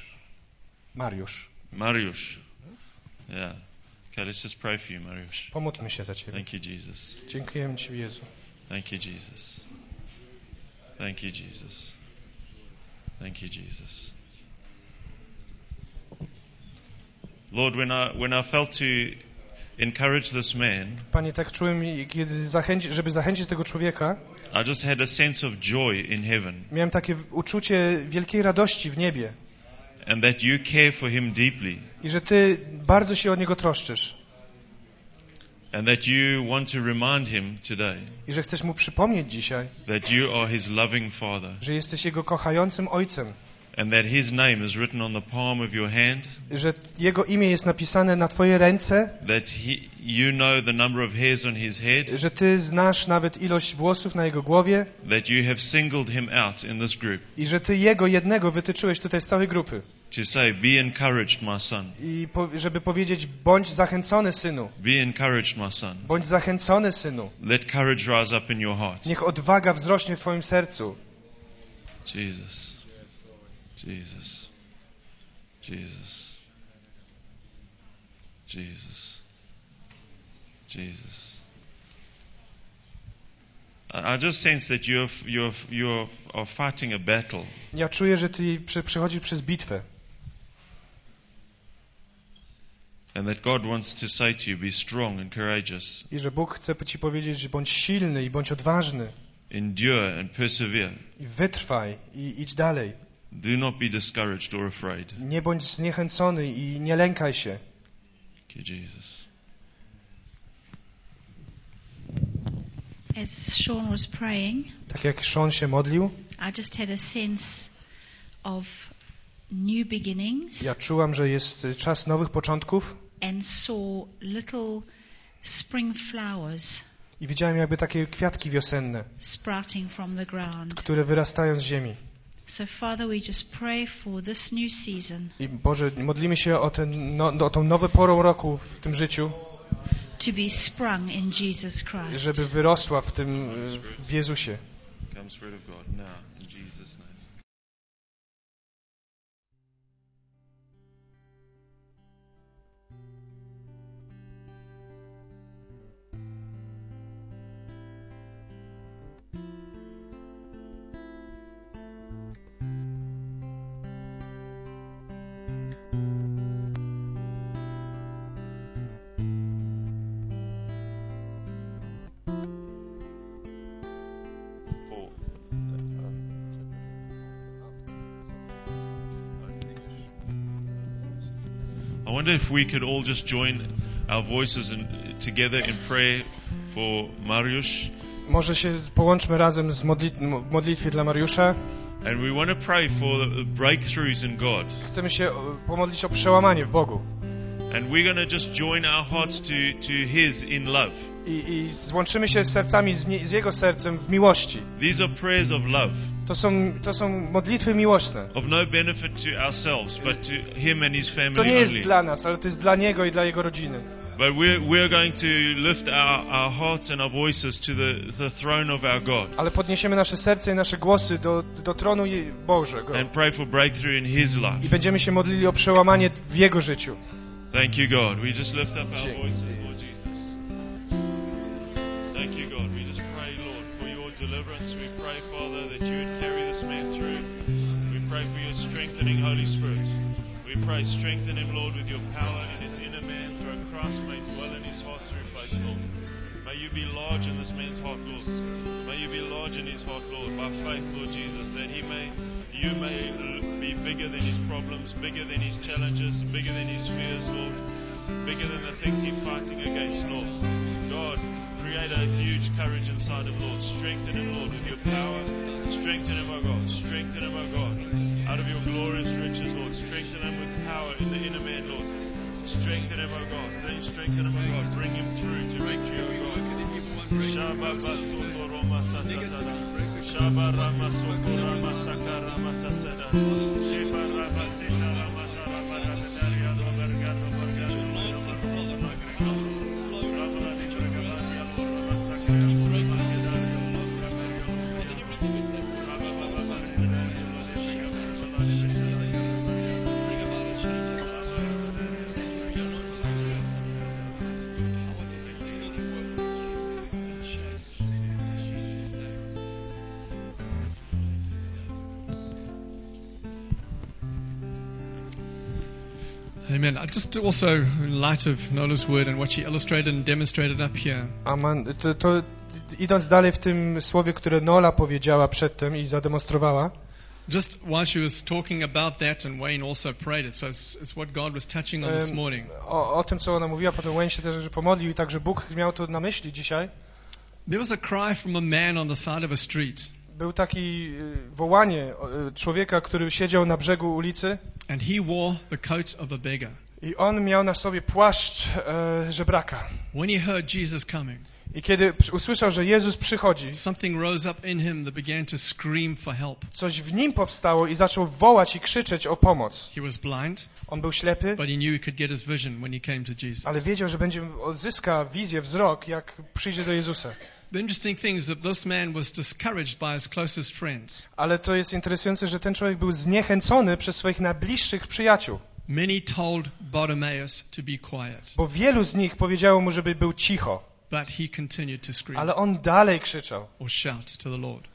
Mariusz. Yeah. Okay, let's just pray for you, Mariusz. Pomódlmy się za Ciebie. Thank you, Jesus. Dziękujemy Ci, Jezu. Thank you, Jesus. Thank you, Jesus. Thank you, Jesus. Lord, when I felt encourage this man, Panie, tak czułem, kiedy żeby zachęcić tego człowieka, I just had a sense of joy in heaven, miałem takie uczucie wielkiej radości w niebie and that you care for him deeply, i że Ty bardzo się o niego troszczysz and that you want to remind him today i że chcesz mu przypomnieć dzisiaj, that you are his loving father, że jesteś jego kochającym ojcem, and that his name is written on the palm of your hand, że jego imię jest napisane na Twoje ręce, that you know the number of hairs on his head, że Ty znasz nawet ilość włosów na jego głowie that you have singled him out in this group i że Ty jego jednego wytyczyłeś tutaj z całej grupy. to say, be encouraged, my son. I żeby powiedzieć, bądź zachęcony, synu. Be encouraged, my son. Bądź zachęcony, synu. Let courage rise up in your heart. Niech odwaga wzrośnie w Twoim sercu. Jesus. Jesus. Jesus. Jesus. Jesus. I just sense that you are fighting a battle. Ja czuję, że Ty przechodzisz przez bitwę. And that God wants to say to you, be strong and courageous. I że Bóg chce Ci powiedzieć, że bądź silny i bądź odważny. Endure and persevere. I wytrwaj i idź dalej. Do not be discouraged or afraid. Nie bądź zniechęcony i nie lękaj się. Thank you, Jesus. As Sean was praying, Tak jak Sean się modlił, I just had a sense of new beginnings ja czułam, że jest czas nowych początków and saw little spring flowers i widziałem jakby takie kwiatki wiosenne, sprouting from the ground. które wyrastają z ziemi. So Father, we just pray for this new season I Boże, modlimy się o tą nową porę roku w tym życiu, to be sprung in Jesus Christ. żeby wyrosła w Jezusie. Come, Spirit of God, now, in Jesus' name. I wonder if we could all just join our voices together in prayer for Mariusz. Może się połączmy razem w modlitwie dla Mariusza. And we want to pray for the breakthroughs in God. Chcemy się pomodlić o przełamanie w Bogu. And we're going to just join our hearts to His in love. I złączymy się z sercami z Jego sercem w miłości. These are prayers of love. To są modlitwy miłosne. Of no benefit to ourselves, but to Him and His family To nie jest only. dla nas, ale to jest dla Niego i dla Jego rodziny. But we're going to lift our hearts and our voices to the throne of our God. Ale podniesiemy nasze serce i nasze głosy do tronu Bożego. And pray for breakthrough in His life. I będziemy się modlili o przełamanie w Jego życiu. Thank you, God. We just lift up our voices, Lord Jesus. Thank you, God. We just pray, Lord, for your deliverance. We pray, Father, that you would carry this man through. We pray for your strengthening, Holy Spirit. We pray, strengthen him, Lord, with your power in his inner man, through Christ may dwell in his heart through faith, Lord. May you be large in this man's heart, Lord. May you be large in his heart, Lord, by faith, Lord Jesus, that you may be bigger than his problems, bigger than his challenges, bigger than his fears, Lord, bigger than the things he's fighting against, Lord. God, create a huge courage inside him, Lord. Strengthen him, Lord, with your power. Strengthen him, O God. Strengthen him, O God. Out of your glorious riches, Lord. Strengthen him with power in the inner man, Lord. Strengthen him, O God. Then strengthen him, O God. Bring him through to victory, O God. Shabba basoto roma satatana. Shabba rama soko rama saka rama tasada. Sheba rama sita rama rama rama robergado margado Amen. I just also, in light of Nola's word and what she illustrated and demonstrated up here, Amen. To idąc dalej w tym słowie, które Nola powiedziała przedtem i zademonstrowała, just while she was talking about that, and Wayne also prayed it, so it's what God was touching on this morning. o tym, co ona mówiła, potem Wayne się też że pomodlił i także Bóg miał to na myśli dzisiaj. There was a cry from a man on the side of a street. Był taki wołanie człowieka, który siedział na brzegu ulicy. And he wore the coat of a beggar. I on miał na sobie płaszcz żebraka. When he heard Jesus coming, I kiedy usłyszał, że Jezus przychodzi, something rose up in him that began to scream for help. coś w nim powstało i zaczął wołać i krzyczeć o pomoc. He was blind, On był ślepy, but he knew he could get his vision when he came to Jesus. ale wiedział, że odzyska wizję, wzrok, jak przyjdzie do Jezusa. The interesting thing is that this man was discouraged by his closest friends. Ale to jest interesujące, że ten człowiek był zniechęcony przez swoich najbliższych przyjaciół. Many told Bartimaeus to be quiet, Bo wielu z nich powiedziało mu, żeby był cicho. but he continued to scream Ale on dalej krzyczał or shout to the Lord.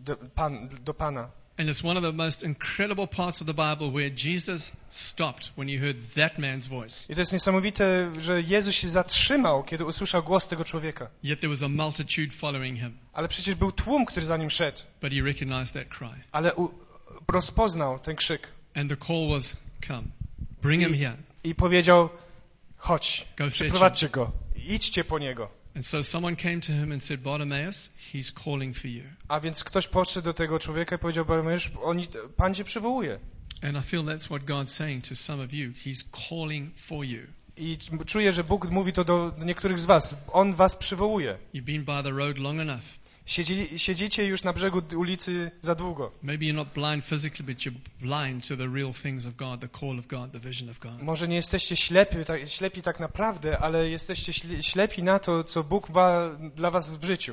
do Pana. And it's one of the most incredible parts of the Bible where Jesus stopped when he heard that man's voice. I to jest niesamowite, że Jezus się zatrzymał, kiedy usłyszał głos tego człowieka. Yet there was a multitude following him, Ale przecież był tłum, który za nim szedł. but he recognized that cry. Ale rozpoznał ten krzyk. And the call was, come, bring him here. I powiedział, chodź, Go fetch przyprowadźcie go, idźcie po niego. And so someone came to him and said, Bartimaeus, he's calling for you. A więc ktoś podszedł do tego człowieka i powiedział, Bartimaeus, Pan cię przywołuje. And I feel that's what God's saying to some of you. He's calling for you. I czuję, że Bóg mówi to do niektórych z was. On was przywołuje. You've been by the road long enough. Siedzicie już na brzegu ulicy za długo. Maybe you're not blind physically, but you're blind to the real things of God, the call of God, the vision of God. Może nie jesteście ślepi tak naprawdę, ale jesteście ślepi na to, co Bóg ma dla was w życiu.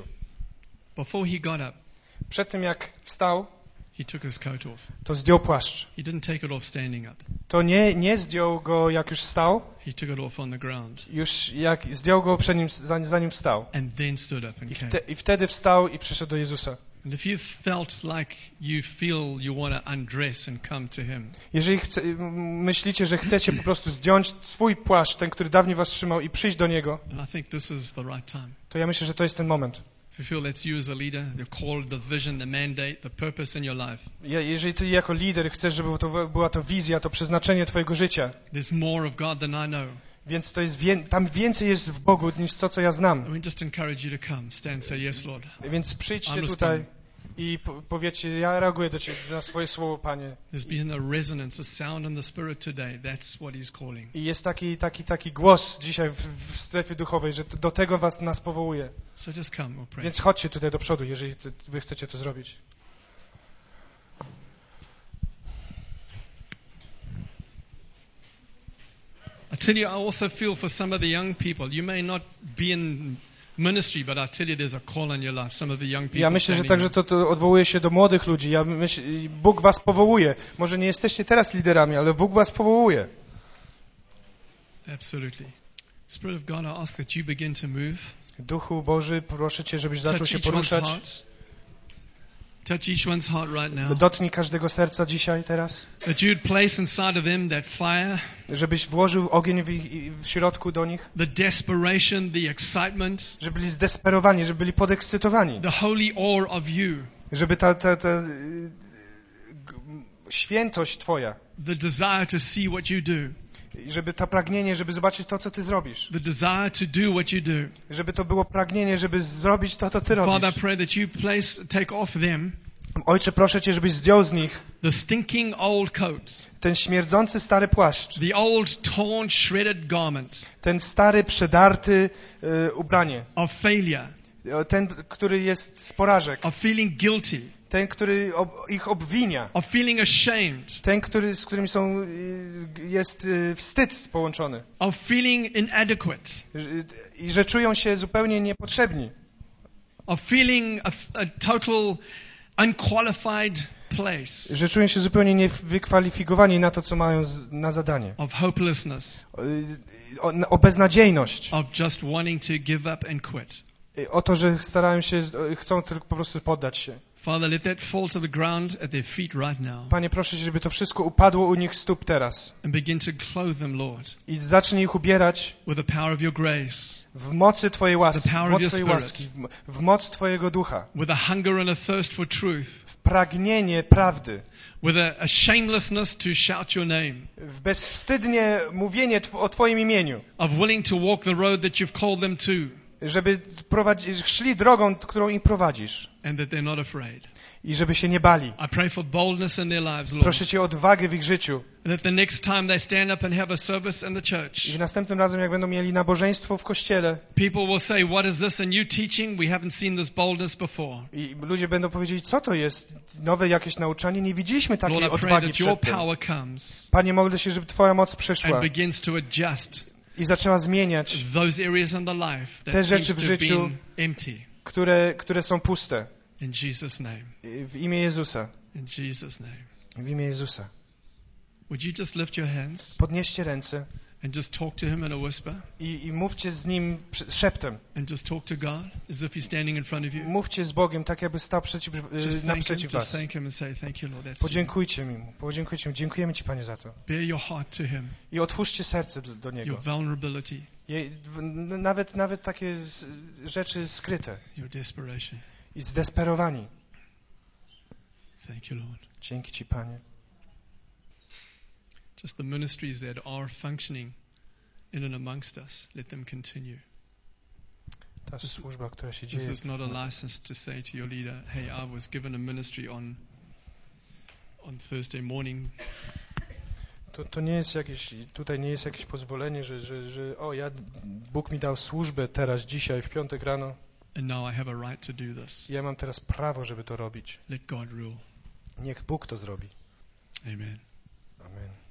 Before he got up, Przed tym jak wstał, he took his coat off. to zdjął płaszcz. He didn't take it off standing up. To nie zdjął go jak już stał, He took it off on the ground już jak zdjął go przed nim, zanim wstał. and then stood up and came. I wtedy wstał i przyszedł do Jezusa. And if you felt like you feel you want to undress and come to him, Jeżeli myślicie, że chcecie po prostu zdjąć swój płaszcz, ten, który dawniej was trzymał i przyjść do Niego, and I think this is the right time. to ja myślę, że to jest ten moment. If you feel that's you as a leader, the call, the vision, the mandate, the purpose in your life, Jeżeli ty jako lider chcesz, żeby to była to wizja, to przeznaczenie twojego życia, there's more of God than I know. więc to jest tam więcej jest w Bogu niż to, co ja znam. I mean, just encourage you to come, stand, say yes, Lord. Więc przyjdźcie I'm tutaj i powiedzcie, ja reaguję na swoje słowo, Panie. There's been a resonance, a sound in the Spirit today. That's what He's calling. I jest taki głos dzisiaj w strefie duchowej, że do tego nas powołuje. So just come, we'll pray. Więc chodźcie tutaj do przodu, jeżeli wy chcecie to zrobić. I tell you, I also feel for some of the young people. You may not be in ministry, but I tell you, there's a call on your life. Some of the young people. Ja myślę, że standing także to odwołuje się do młodych ludzi. Bóg was powołuje. Może nie jesteście teraz liderami, ale Bóg was powołuje. Absolutely. Spirit of God, I ask that you begin to move. Duchu Boży, proszę Cię, żebyś zaczął Touch się each one's poruszać. heart. Touch each one's heart right now. Dotknij każdego serca dzisiaj, teraz. That you'd place inside of them that fire, Żebyś włożył ogień w środku do nich. the desperation, the excitement, Żeby byli zdesperowani, żeby byli podekscytowani. the holy awe of you, Żeby ta świętość Twoja, the desire to see what you do, żeby to pragnienie, żeby zobaczyć to, co Ty zrobisz. the desire to do what you do. Żeby to było pragnienie, żeby zrobić to, co Ty Father, I robisz. pray that you take off them Ojcze, proszę Cię, żebyś zdjął z nich the stinking old coat, ten śmierdzący stary płaszcz, the old torn, shredded garment ten stary, przedarty ubranie, of failure, ten, który jest z porażek, of feeling guilty, ten, który ich obwinia, of feeling ashamed, ten, z którymi jest wstyd połączony of feeling inadequate, i że czują się zupełnie niepotrzebni, of feeling a total unqualified place, że czują się zupełnie niewykwalifikowani na to, co mają na zadanie, of hopelessness, o beznadziejność of just wanting to give up and quit. o to, że starają się, chcą tylko po prostu poddać się. Father, let that fall to the ground at their feet right now. Panie, proszę Cię, żeby to wszystko upadło u nich stóp teraz. And begin to clothe them, Lord, I zacznij ich ubierać with the power of your grace, w mocy Twojej łaski, The power w of moc your Twojej spirit. łaski, w moc Twojego ducha, with a hunger and a thirst for truth, w pragnienie prawdy, with a shamelessness to shout your name, w bezwstydnie mówienie o Twoim imieniu, of willing to walk the road that you've called them to, żeby szli drogą, którą im prowadzisz and that they're not afraid. i żeby się nie bali. I pray for boldness in their lives, Lord. Proszę Cię o odwagę w ich życiu. And that the next time they stand up and have a service in the church, I następnym razem, jak będą mieli nabożeństwo w kościele people will say, what is this a new teaching? We haven't seen this boldness before. i ludzie będą powiedzieli, co to jest? Nowe jakieś nauczanie? Nie widzieliśmy takiej Lord, I pray odwagi that your przed tym. power comes Panie, modlę się, żeby Twoja moc przyszła and begins to adjust i zaczęła zmieniać those areas in the life Te that rzeczy seems w to have życiu, been empty. które są puste. In Jesus' name. W imię Jezusa. In Jesus' name. W imię Jezusa. Would you just lift your hands Podnieście ręce and just talk to him in a whisper? i mówcie z Nim szeptem. And just talk to God as if he's standing in front of you? Mówcie z Bogiem tak, jakby stał Just naprzeciw just was. thank him and say, thank you, Lord. That's you. Podziękujcie Mu. Podziękujcie Mu. Dziękujemy Ci, Panie, za to. Bare your heart to him, I otwórzcie serce do Niego. your vulnerability, Nawet takie rzeczy skryte your desperation. i zdesperowani. Thank you, Lord. Dzięki Ci, Panie. Just the ministries that are functioning in and amongst us, let them continue. Ta służba, która się This dzieje. is not a license to say to your leader, hey, I was given a ministry on Thursday morning. To nie jest tutaj nie jest jakieś pozwolenie, że Bóg mi dał służbę teraz, dzisiaj, w piątek rano. And now I have a right to do this. Ja mam teraz prawo, żeby to robić. Let God rule. Niech Bóg to zrobi. Amen. Amen.